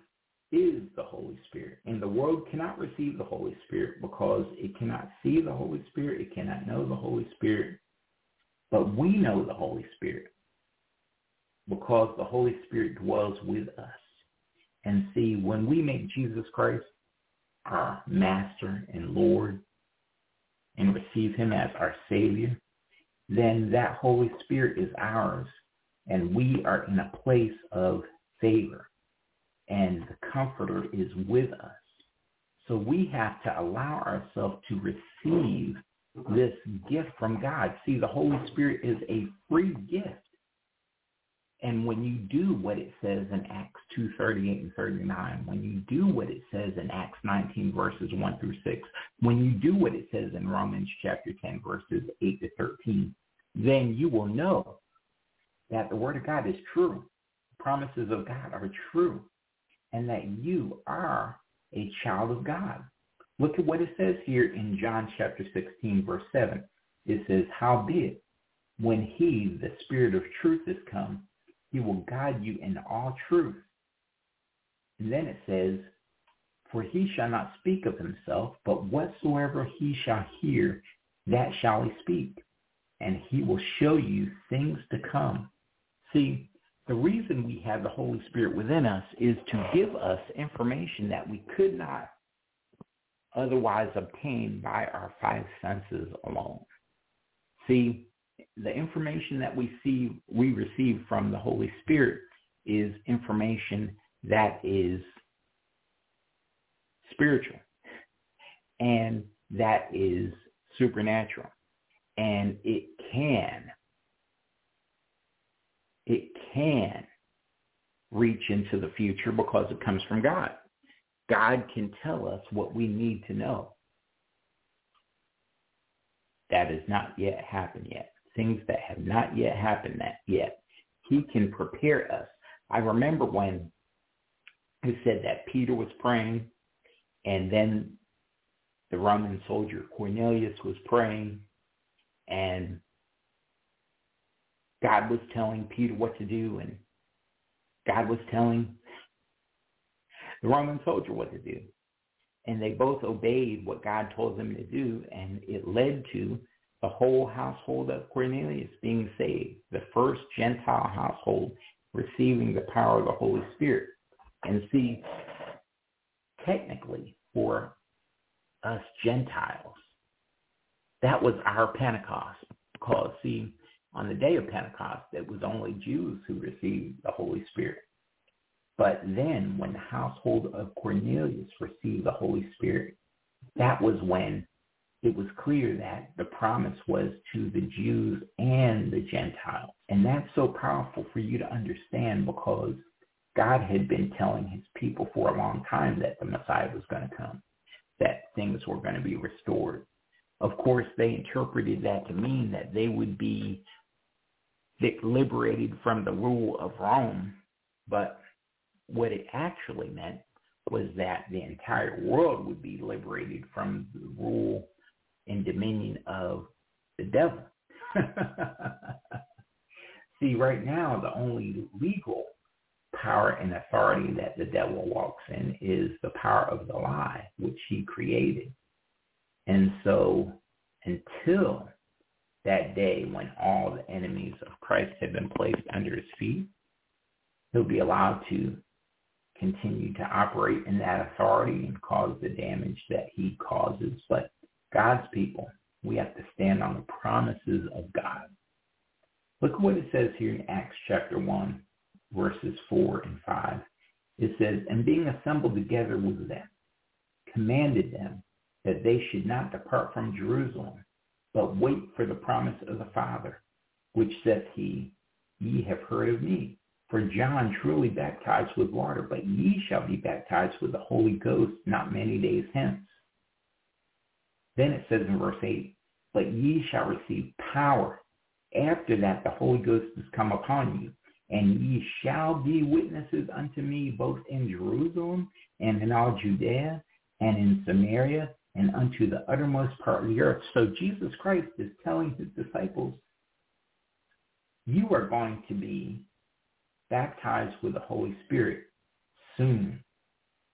is the Holy Spirit. And the world cannot receive the Holy Spirit because it cannot see the Holy Spirit. It cannot know the Holy Spirit. But we know the Holy Spirit because the Holy Spirit dwells with us. And see, when we make Jesus Christ our Master and Lord and receive him as our Savior, then that Holy Spirit is ours, and we are in a place of favor, and the Comforter is with us. So we have to allow ourselves to receive this gift from God. See, the Holy Spirit is a free gift. And when you do what it says in Acts 2:38 and 39, when you do what it says in Acts 19, verses 1 through 6, when you do what it says in Romans chapter 10, verses 8 to 13, then you will know that the Word of God is true. The promises of God are true, and that you are a child of God. Look at what it says here in John chapter 16, verse 7. It says, "Howbeit, when he, the Spirit of truth, is come, he will guide you into all truth." And then it says, "For he shall not speak of himself, but whatsoever he shall hear, that shall he speak. And he will show you things to come." See, the reason we have the Holy Spirit within us is to give us information that we could not otherwise obtain by our five senses alone. See, the information that we receive from the Holy Spirit is information that is spiritual and that is supernatural, and it can reach into the future because it comes from God. God can tell us what we need to know. That has not yet happened yet. Things that have not yet happened yet. He can prepare us. I remember when he said that Peter was praying, and then the Roman soldier Cornelius was praying, and God was telling Peter what to do, and God was telling the Roman soldier what to do. And they both obeyed what God told them to do, and it led to the whole household of Cornelius being saved, the first Gentile household receiving the power of the Holy Spirit. And see, technically, for us Gentiles, that was our Pentecost. Because, see, on the day of Pentecost, it was only Jews who received the Holy Spirit. But then when the household of Cornelius received the Holy Spirit, that was when it was clear that the promise was to the Jews and the Gentiles. And that's so powerful for you to understand, because God had been telling his people for a long time that the Messiah was going to come, that things were going to be restored. Of course, they interpreted that to mean that they would be liberated from the rule of Rome, but what it actually meant was that the entire world would be liberated from the rule and dominion of the devil. See, right now, the only legal power and authority that the devil walks in is the power of the lie, which he created. And so until that day when all the enemies of Christ have been placed under his feet, he'll be allowed to continue to operate in that authority and cause the damage that he causes. But God's people, we have to stand on the promises of God. Look at what it says here in Acts chapter 1, verses 4 and 5. It says, "And being assembled together with them, commanded them that they should not depart from Jerusalem, but wait for the promise of the Father, which saith he, Ye have heard of me. For John truly baptized with water, but ye shall be baptized with the Holy Ghost not many days hence." Then it says in verse 8, "But ye shall receive power. After that the Holy Ghost is come upon you, and ye shall be witnesses unto me both in Jerusalem and in all Judea and in Samaria and unto the uttermost part of the earth." So Jesus Christ is telling his disciples, you are going to be baptized with the Holy Spirit soon.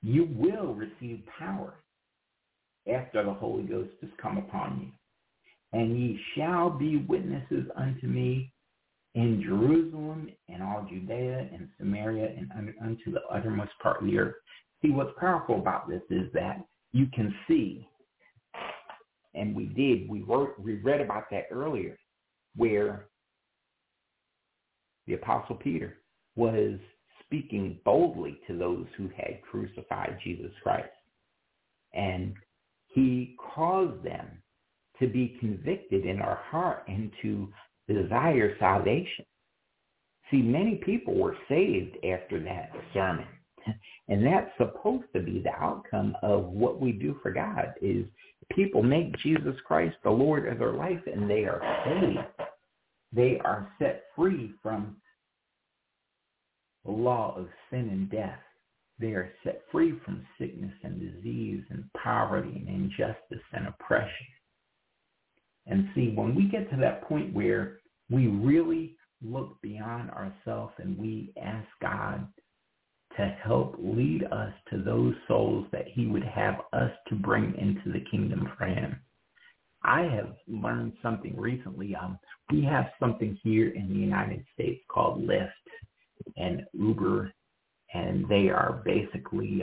you will receive power after the Holy Ghost has come upon you. And ye shall be witnesses unto me in Jerusalem and all Judea and Samaria and unto the uttermost part of the earth. See, what's powerful about this is that you can see, and we read about that earlier, where the Apostle Peter was speaking boldly to those who had crucified Jesus Christ. And he caused them to be convicted in our heart and to desire salvation. See, many people were saved after that sermon. And that's supposed to be the outcome of what we do for God, is people make Jesus Christ the Lord of their life, and they are saved. They are set free from the law of sin and death. They are set free from sickness and disease and poverty and injustice and oppression. And see, when we get to that point where we really look beyond ourselves and we ask God to help lead us to those souls that he would have us to bring into the kingdom for him. I have learned something recently. We have something here in the United States called Lyft and Uber, and they are basically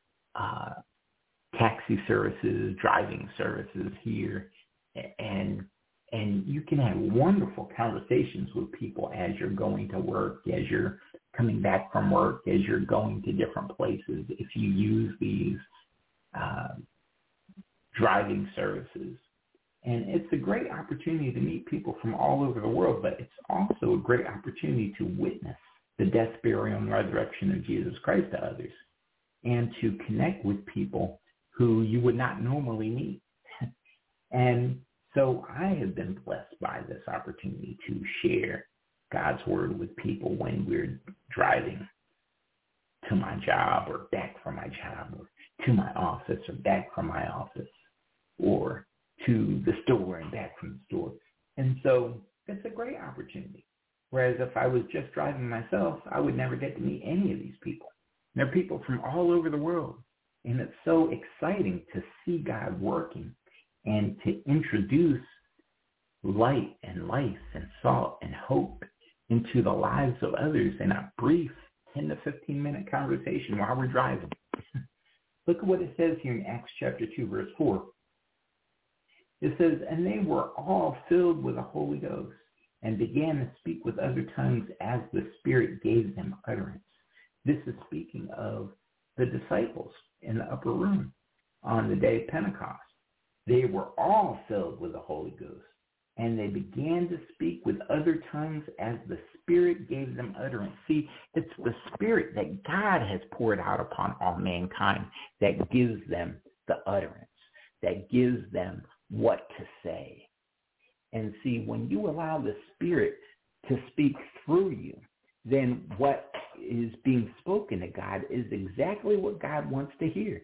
taxi services, driving services here, and you can have wonderful conversations with people as you're going to work, as you're coming back from work, as you're going to different places, if you use these driving services. And it's a great opportunity to meet people from all over the world, but it's also a great opportunity to witness the death, burial, and resurrection of Jesus Christ to others, and to connect with people who you would not normally meet. And so I have been blessed by this opportunity to share God's word with people when we're driving to my job or back from my job, or to my office or back from my office, or to the store and back from the store. And so it's a great opportunity. Whereas if I was just driving myself, I would never get to meet any of these people. They're people from all over the world. And it's so exciting to see God working and to introduce light and life and salt and hope into the lives of others in a brief 10 to 15-minute conversation while we're driving. Look at what it says here in Acts chapter 2, verse 4. It says, and they were all filled with the Holy Ghost and began to speak with other tongues as the Spirit gave them utterance. This is speaking of the disciples in the upper room on the day of Pentecost. They were all filled with the Holy Ghost, and they began to speak with other tongues as the Spirit gave them utterance. See, it's the Spirit that God has poured out upon all mankind that gives them the utterance, that gives them what to say. And see, when you allow the Spirit to speak through you, then what is being spoken to God is exactly what God wants to hear.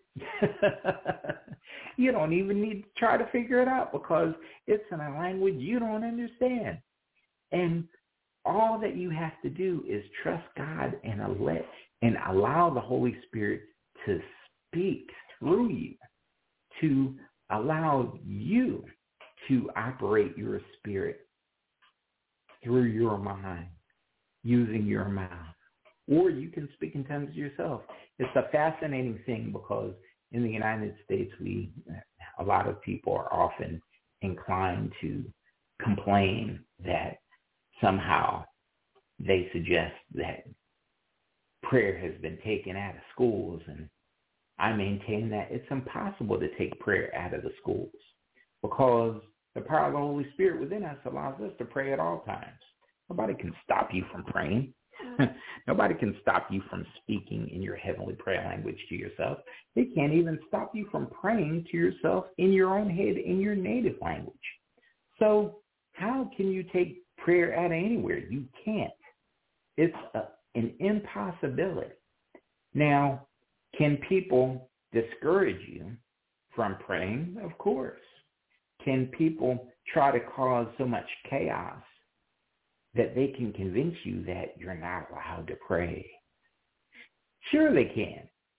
You don't even need to try to figure it out because it's in a language you don't understand. And all that you have to do is trust God and allow the Holy Spirit to speak through you, to allow you to operate your spirit through your mind, using your mouth. Or you can speak in tongues yourself. It's a fascinating thing because in the United States, a lot of people are often inclined to complain that somehow they suggest that prayer has been taken out of schools, and I maintain that it's impossible to take prayer out of the schools because the power of the Holy Spirit within us allows us to pray at all times. Nobody can stop you from praying. Nobody can stop you from speaking in your heavenly prayer language to yourself. They can't even stop you from praying to yourself in your own head in your native language. So how can you take prayer out of anywhere? You can't. It's an impossibility. Now, can people discourage you from praying? Of course. Can people try to cause so much chaos that they can convince you that you're not allowed to pray? Sure they can.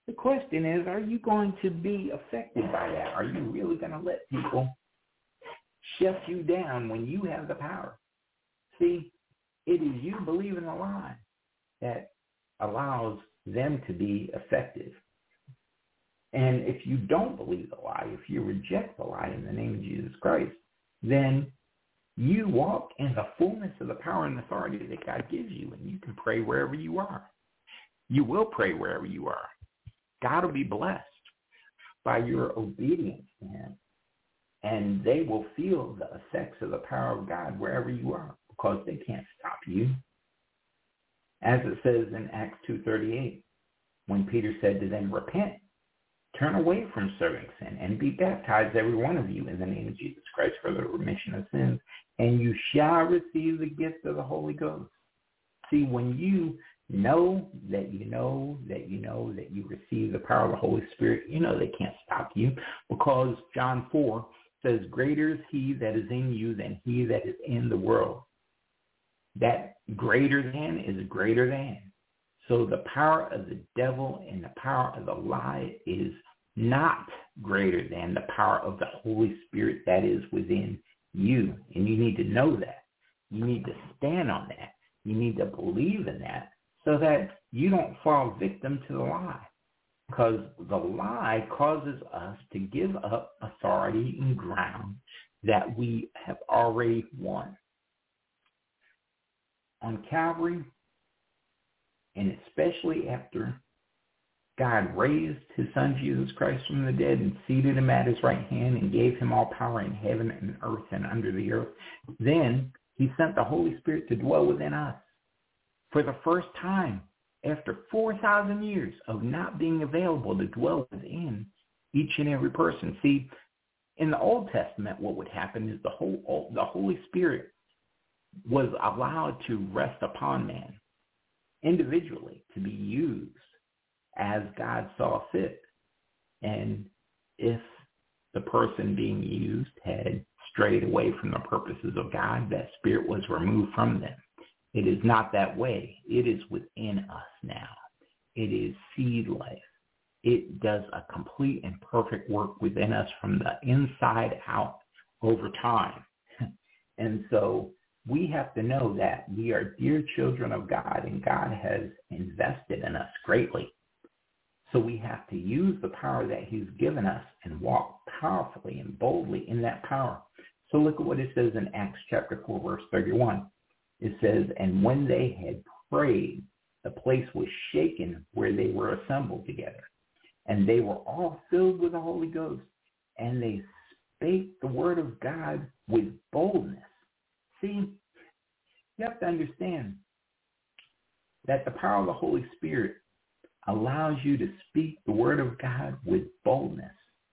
The question is, are you going to be affected by that? Are you really going to let people shut you down when you have the power? See, it is you believing the lie that allows them to be effective. And if you don't believe the lie, if you reject the lie in the name of Jesus Christ, then you walk in the fullness of the power and authority that God gives you, and you can pray wherever you are. You will pray wherever you are. God will be blessed by your obedience to him, and they will feel the effects of the power of God wherever you are, because they can't stop you. As it says in Acts 2:38, when Peter said to them, repent, turn away from serving sin, and be baptized, every one of you, in the name of Jesus Christ for the remission of sins, and you shall receive the gift of the Holy Ghost. See, when you know that you know that you know that you receive the power of the Holy Spirit, you know they can't stop you, because John 4 says, greater is he that is in you than he that is in the world. That greater than is greater than. So the power of the devil and the power of the lie is not greater than the power of the Holy Spirit that is within you. And you need to know that. You need to stand on that. You need to believe in that so that you don't fall victim to the lie. Because the lie causes us to give up authority and ground that we have already won. On Calvary, and especially after God raised his son Jesus Christ from the dead and seated him at his right hand and gave him all power in heaven and earth and under the earth, then he sent the Holy Spirit to dwell within us. For the first time, after 4,000 years of not being available to dwell within each and every person. See, in the Old Testament, what would happen is the Holy Spirit was allowed to rest upon man individually to be used as God saw fit. And if the person being used had strayed away from the purposes of God, that spirit was removed from them. It is not that way. It is within us now. It is seed life. It does a complete and perfect work within us from the inside out over time. And so we have to know that we are dear children of God, and God has invested in us greatly. So we have to use the power that he's given us and walk powerfully and boldly in that power. So look at what it says in Acts chapter 4, verse 31. It says, and when they had prayed, the place was shaken where they were assembled together. And they were all filled with the Holy Ghost, and they spake the word of God with boldness. See, you have to understand that the power of the Holy Spirit allows you to speak the word of God with boldness.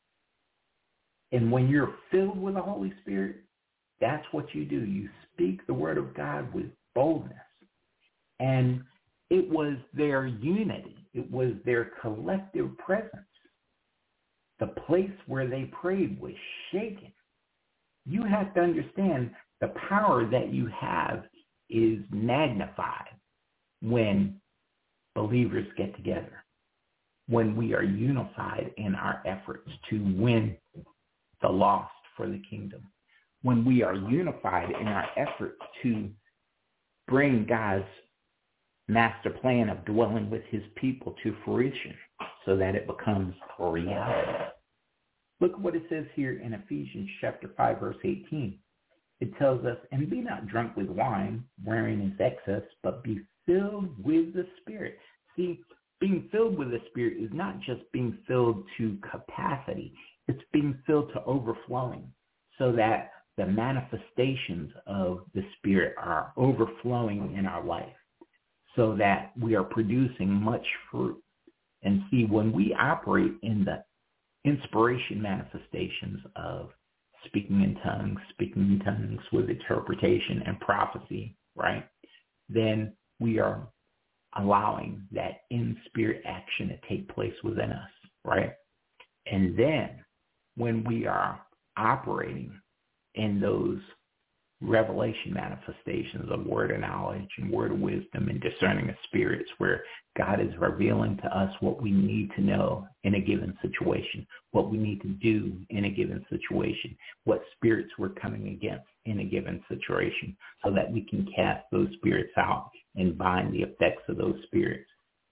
And when you're filled with the Holy Spirit, that's what you do. You speak the word of God with boldness. And it was their unity. It was their collective presence. The place where they prayed was shaken. You have to understand the power that you have is magnified when believers get together, when we are unified in our efforts to win the lost for the kingdom, when we are unified in our efforts to bring God's master plan of dwelling with his people to fruition so that it becomes a reality. Look at what it says here in Ephesians chapter 5, verse 18. It tells us, and be not drunk with wine, wherein is excess, but be filled with the Spirit. See, being filled with the Spirit is not just being filled to capacity. It's being filled to overflowing so that the manifestations of the Spirit are overflowing in our life so that we are producing much fruit. And see, when we operate in the inspiration manifestations of speaking in tongues with interpretation and prophecy, right, then we are allowing that in-spirit action to take place within us, right? And then when we are operating in those revelation manifestations of word of knowledge and word of wisdom and discerning of spirits, where God is revealing to us what we need to know in a given situation, what we need to do in a given situation, what spirits we're coming against in a given situation, so that we can cast those spirits out and bind the effects of those spirits.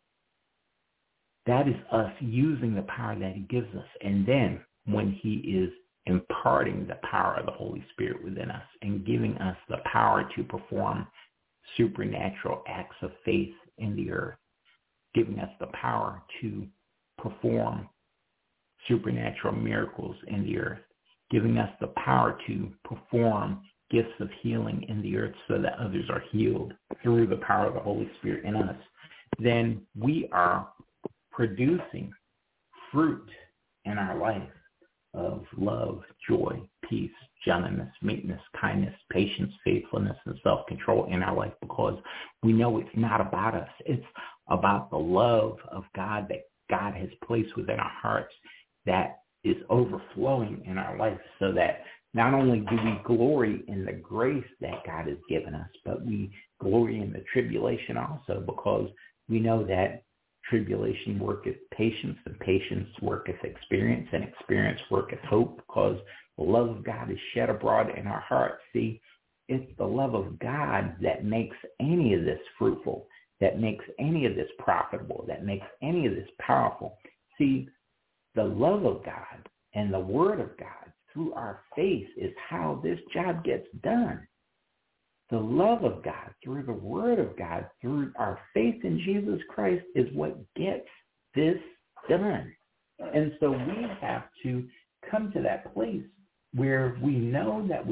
That is us using the power that he gives us. And then when he is imparting the power of the Holy Spirit within us and giving us the power to perform supernatural acts of faith in the earth, giving us the power to perform supernatural miracles in the earth, giving us the power to perform gifts of healing in the earth so that others are healed through the power of the Holy Spirit in us, then we are producing fruit in our life of love, joy, peace, gentleness, meekness, kindness, patience, faithfulness, and self-control in our life, because we know it's not about us. It's about the love of God that God has placed within our hearts that is overflowing in our life, so that not only do we glory in the grace that God has given us, but we glory in the tribulation also, because we know that tribulation worketh patience, and patience worketh experience, and experience worketh hope, because the love of God is shed abroad in our hearts. See, it's the love of God that makes any of this fruitful, that makes any of this profitable, that makes any of this powerful. See, the love of God and the word of God through our faith is how this job gets done. The love of God through the word of God, through our faith in Jesus Christ, is what gets this done. And so we have to come to that place where we know that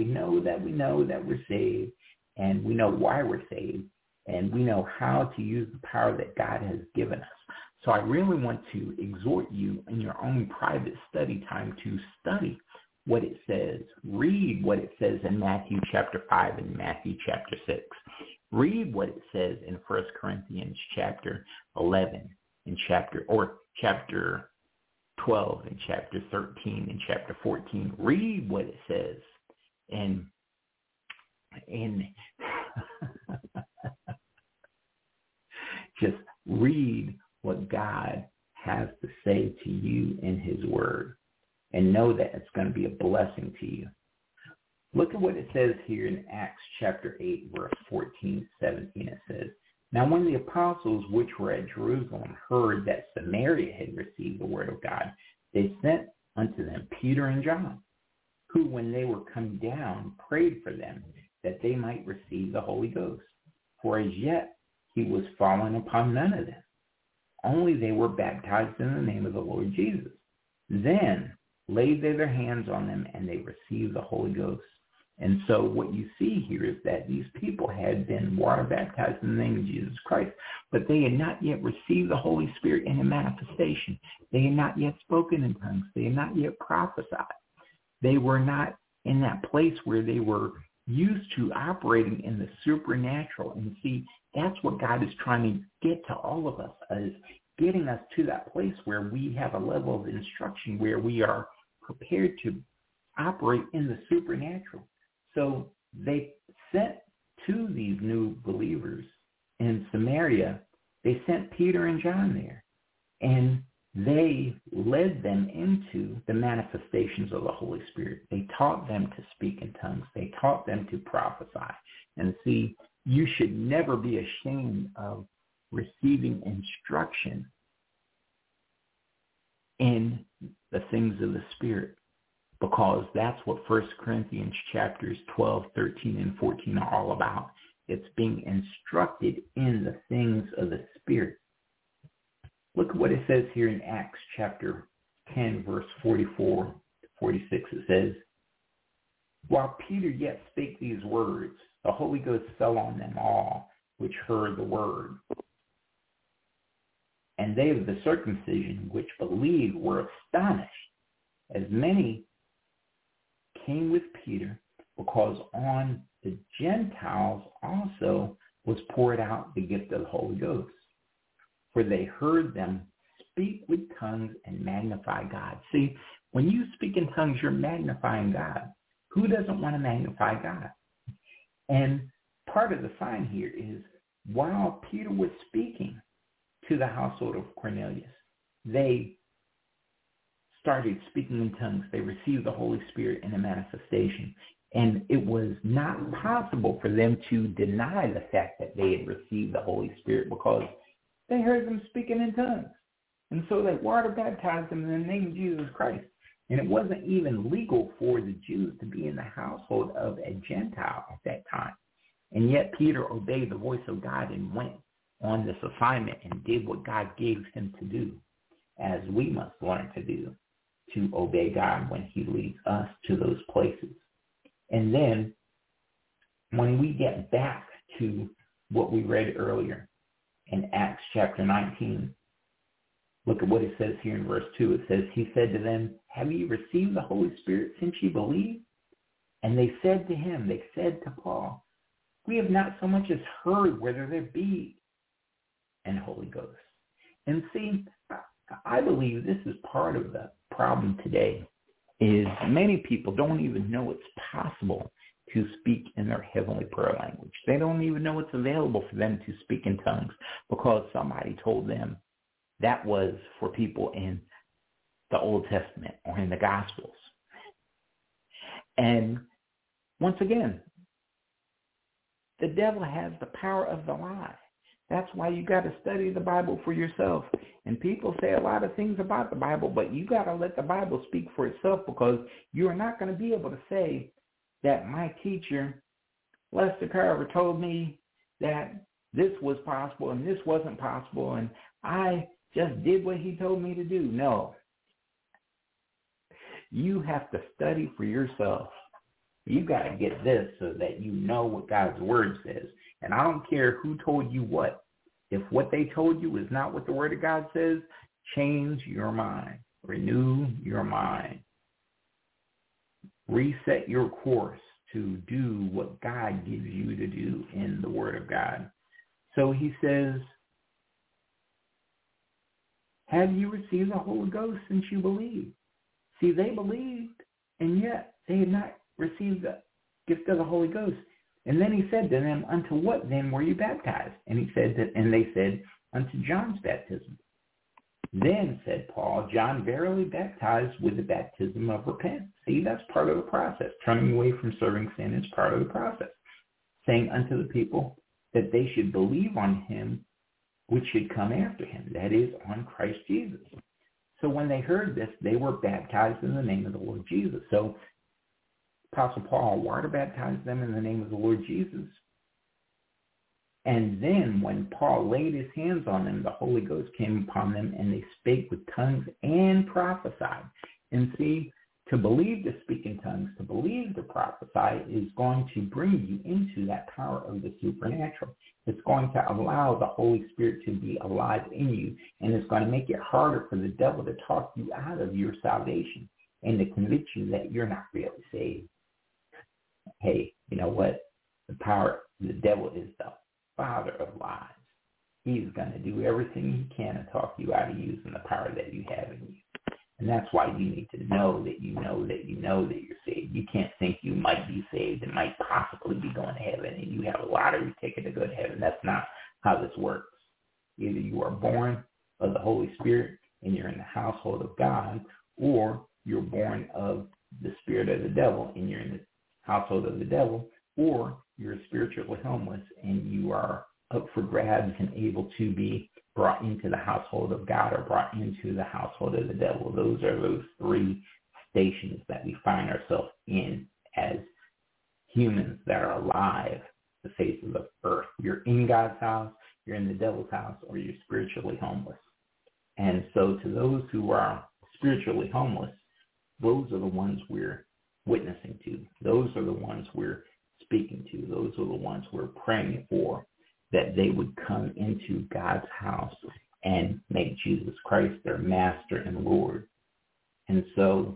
we're saved, and we know why we're saved, and we know how to use the power that God has given us. So I really want to exhort you in your own private study time to study what it says. Read what it says in Matthew chapter 5 and Matthew chapter 6. Read what it says in 1 Corinthians chapter 11 and chapter 12 and chapter 13 and chapter 14. Read what it says in just read what God has to say to you in his word, and know that it's going to be a blessing to you. Look at what it says here in Acts chapter 8, verse 14, 17. It says, "Now when the apostles which were at Jerusalem heard that Samaria had received the word of God, they sent unto them Peter and John, who when they were come down prayed for them that they might receive the Holy Ghost. For as yet he was fallen upon none of them. Only they were baptized in the name of the Lord Jesus. Then laid they their hands on them, and they received the Holy Ghost." And so what you see here is that these people had been water baptized in the name of Jesus Christ, but they had not yet received the Holy Spirit in a manifestation. They had not yet spoken in tongues. They had not yet prophesied. They were not in that place where they were used to operating in the supernatural. And see, that's what God is trying to get to all of us, is getting us to that place where we have a level of instruction where we are prepared to operate in the supernatural. So they sent to these new believers in Samaria, they sent Peter and John there, and they led them into the manifestations of the Holy Spirit. They taught them to speak in tongues. They taught them to prophesy. And see, you should never be ashamed of receiving instruction in the things of the Spirit, because that's what 1 Corinthians chapters 12, 13, and 14 are all about. It's being instructed in the things of the Spirit. Look at what it says here in Acts chapter 10, verse 44 to 46. It says, "While Peter yet spake these words, the Holy Ghost fell on them all which heard the word. And they of the circumcision which believed were astonished, as many came with Peter, because on the Gentiles also was poured out the gift of the Holy Ghost. For they heard them speak with tongues and magnify God." See, when you speak in tongues, you're magnifying God. Who doesn't want to magnify God? And part of the sign here is while Peter was speaking to the household of Cornelius, they started speaking in tongues. They received the Holy Spirit in a manifestation. And it was not possible for them to deny the fact that they had received the Holy Spirit because they heard them speaking in tongues. And so they water baptized them in the name of Jesus Christ. And it wasn't even legal for the Jews to be in the household of a Gentile at that time. And yet Peter obeyed the voice of God and went on this assignment and did what God gave him to do, as we must learn to do, to obey God when he leads us to those places. And then when we get back to what we read earlier in Acts chapter 19, look at what it says here in verse 2. It says, he said to them, have you received the Holy Spirit since you believe? And they said to him, they said to Paul, we have not so much as heard whether there be an Holy Ghost. And see, I believe this is part of the problem today, is many people don't even know it's possible to speak in their heavenly prayer language. They don't even know it's available for them to speak in tongues because somebody told them that was for people in the Old Testament or in the Gospels. And once again, the devil has the power of the lie. That's why you got to study the Bible for yourself. And people say a lot of things about the Bible, but you got to let the Bible speak for itself, because you are not going to be able to say that my teacher, Lester Carver, told me that this was possible and this wasn't possible and I just did what he told me to do. No. You have to study for yourself. You got to get this so that you know what God's word says. And I don't care who told you what. If what they told you is not what the word of God says, change your mind. Renew your mind. Reset your course to do what God gives you to do in the word of God. So he says, have you received the Holy Ghost since you believed? See, they believed, and yet they had not received the gift of the Holy Ghost. And then he said to them, unto what then were you baptized? And he said that, and they said, unto John's baptism. Then said Paul, John verily baptized with the baptism of repentance. See, that's part of the process. Turning away from serving sin is part of the process. Saying unto the people that they should believe on him which should come after him, that is, on Christ Jesus. So when they heard this, they were baptized in the name of the Lord Jesus. So Apostle Paul water baptized them in the name of the Lord Jesus. And then when Paul laid his hands on them, the Holy Ghost came upon them, and they spake with tongues and prophesied. And see, to believe to speak in tongues, to believe to prophesy is going to bring you into that power of the supernatural. It's going to allow the Holy Spirit to be alive in you, and it's going to make it harder for the devil to talk you out of your salvation and to convince you that you're not really saved. Hey, you know what? The devil is the father of lies. He's going to do everything he can to talk you out of using the power that you have in you. And that's why you need to know that you know that you know that you're saved. You can't think you might be saved and might possibly be going to heaven and you have a lottery ticket to go to heaven. That's not how this works. Either you are born of the Holy Spirit and you're in the household of God, or you're born of the spirit of the devil and you're in the household of the devil, or you're spiritually homeless and you are up for grabs and able to be brought into the household of God or brought into the household of the devil. Those are those three stations that we find ourselves in as humans that are alive, the face of the earth. You're in God's house, you're in the devil's house, or you're spiritually homeless. And so to those who are spiritually homeless, those are the ones we're witnessing to. Those are the ones we're speaking to. Those are the ones we're praying for, that they would come into God's house and make Jesus Christ their master and Lord. And so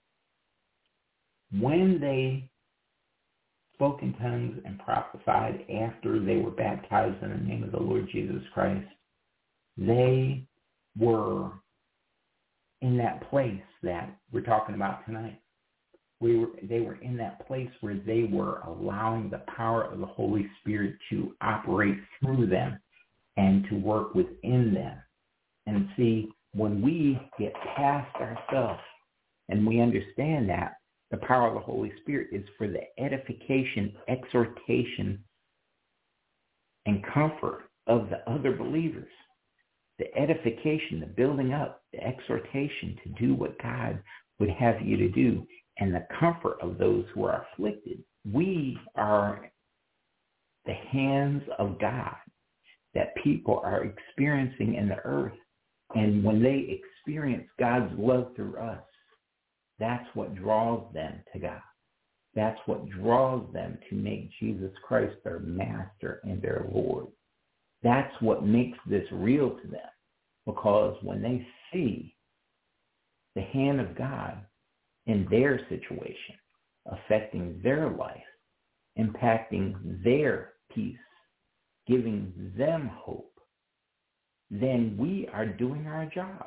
when they spoke in tongues and prophesied after they were baptized in the name of the Lord Jesus Christ, they were in that place that we're talking about tonight. They were in that place where they were allowing the power of the Holy Spirit to operate through them and to work within them. And see, when we get past ourselves and we understand that the power of the Holy Spirit is for the edification, exhortation, and comfort of the other believers, the edification, the building up, the exhortation to do what God would have you to do, and the comfort of those who are afflicted. We are the hands of God that people are experiencing in the earth. And when they experience God's love through us, that's what draws them to God. That's what draws them to make Jesus Christ their master and their Lord. That's what makes this real to them. Because when they see the hand of God in their situation, affecting their life, impacting their peace, giving them hope, then we are doing our job.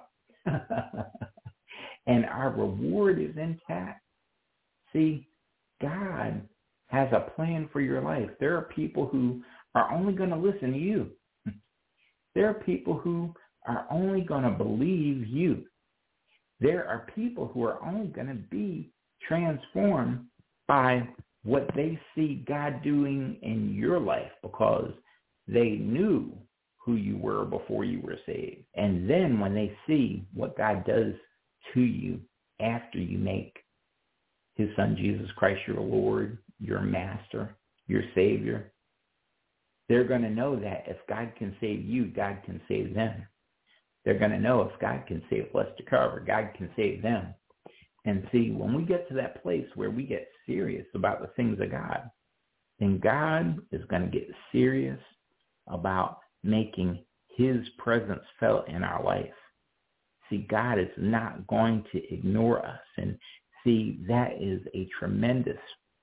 And our reward is intact. See, God has a plan for your life. There are people who are only going to listen to you. There are people who are only going to believe you. There are people who are only going to be transformed by what they see God doing in your life because they knew who you were before you were saved. And then when they see what God does to you after you make his son Jesus Christ your Lord, your master, your Savior, they're going to know that if God can save you, God can save them. They're going to know if God can save Lester Carver, God can save them. And see, when we get to that place where we get serious about the things of God, then God is going to get serious about making his presence felt in our life. See, God is not going to ignore us. And see, that is a tremendous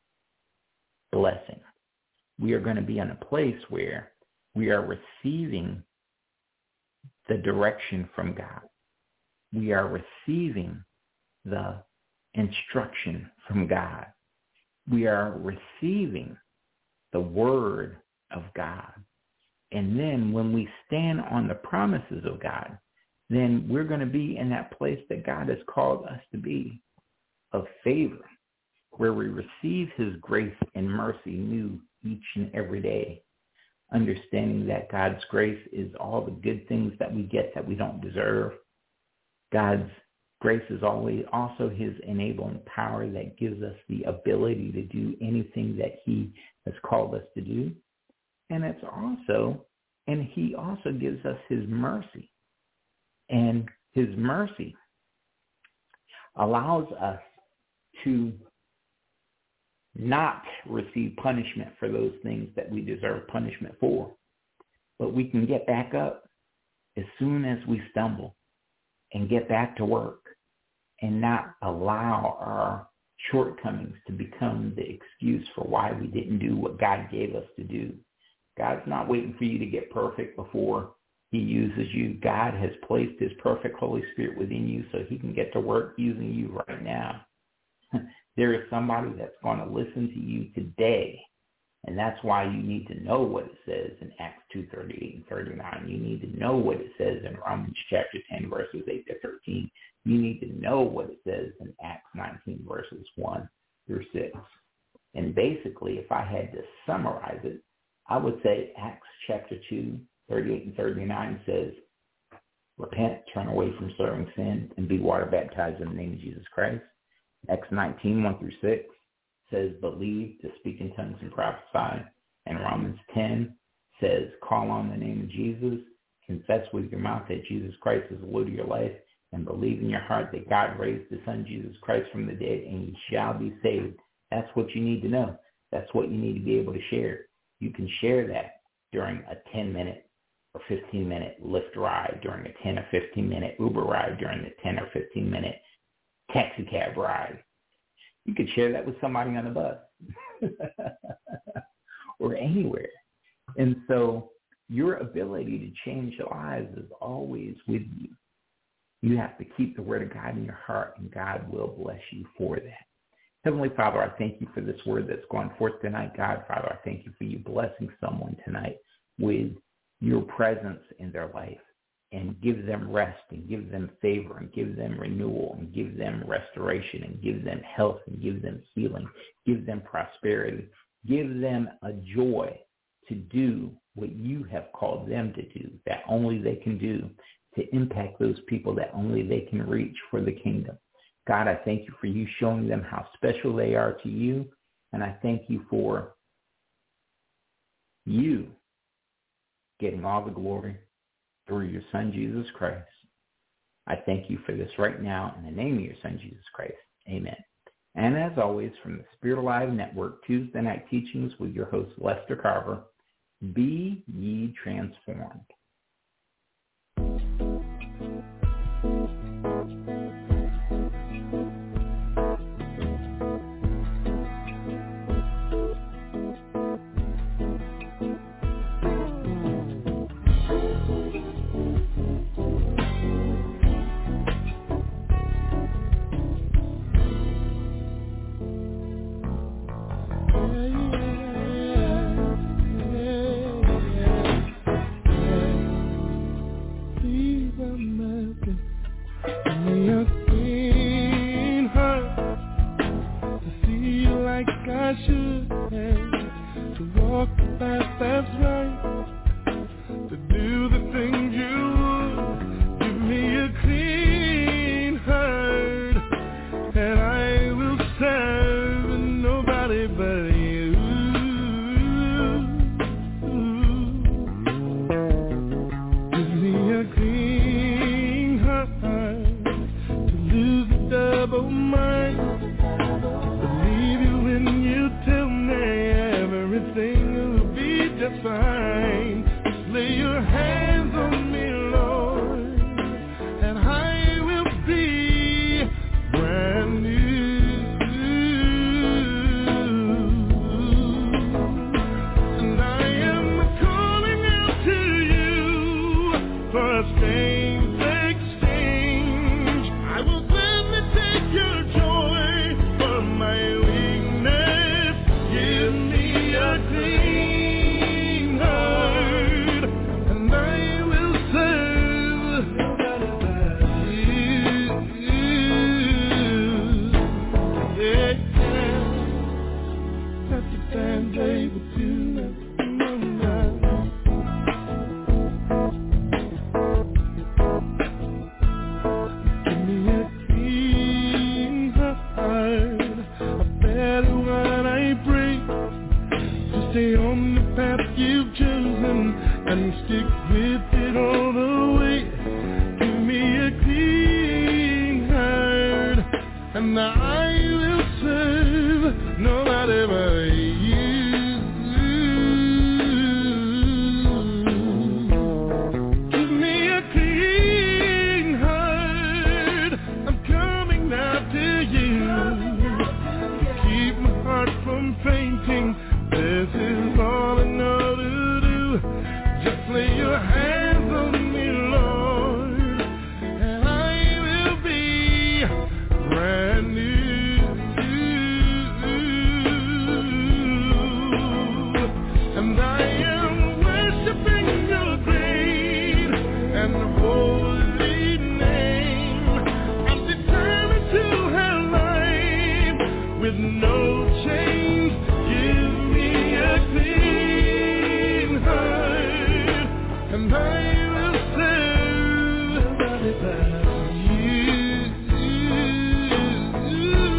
blessing. We are going to be in a place where we are receiving the direction from God. We are receiving the instruction from God. We are receiving the word of God. And then when we stand on the promises of God, then we're going to be in that place that God has called us to be, of favor, where we receive his grace and mercy new each and every day, understanding that God's grace is all the good things that we get that we don't deserve. God's grace is always also his enabling power that gives us the ability to do anything that he has called us to do. And he also gives us his mercy. And his mercy allows us to not receive punishment for those things that we deserve punishment for. But we can get back up as soon as we stumble and get back to work and not allow our shortcomings to become the excuse for why we didn't do what God gave us to do. God's not waiting for you to get perfect before he uses you. God has placed his perfect Holy Spirit within you so he can get to work using you right now. There is somebody that's going to listen to you today, and that's why you need to know what it says in Acts 2:38 and 39. You need to know what it says in Romans chapter 10, verses 8 to 13. You need to know what it says in Acts 19, verses 1 through 6. And basically, if I had to summarize it, I would say Acts chapter 2, 38 and 39 says, repent, turn away from serving sin, and be water baptized in the name of Jesus Christ. Acts 19, 1 through 6 says, believe, to speak in tongues and prophesy. And Romans 10 says, call on the name of Jesus, confess with your mouth that Jesus Christ is the Lord of your life, and believe in your heart that God raised his son Jesus Christ from the dead, and you shall be saved. That's what you need to know. That's what you need to be able to share. You can share that during a 10-minute or 15-minute Lyft ride, during a 10 or 15-minute Uber ride, during a 10 or 15-minute taxi cab ride. You could share that with somebody on the bus or anywhere. And so your ability to change lives is always with you. You have to keep the word of God in your heart, and God will bless you for that. Heavenly Father, I thank you for this word that's going forth tonight. God, Father, I thank you for you blessing someone tonight with your presence in their life, and give them rest, and give them favor, and give them renewal, and give them restoration, and give them health, and give them healing, give them prosperity, give them a joy to do what you have called them to do, that only they can do, to impact those people that only they can reach for the kingdom. God, I thank you for you showing them how special they are to you, and I thank you for you getting all the glory through your Son, Jesus Christ. I thank you for this right now in the name of your Son, Jesus Christ. Amen. And as always, from the Spirit Alive Network, Tuesday Night Teachings with your host, Lester Carver, be ye transformed.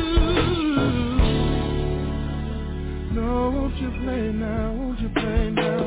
Won't you play now? Won't you play now?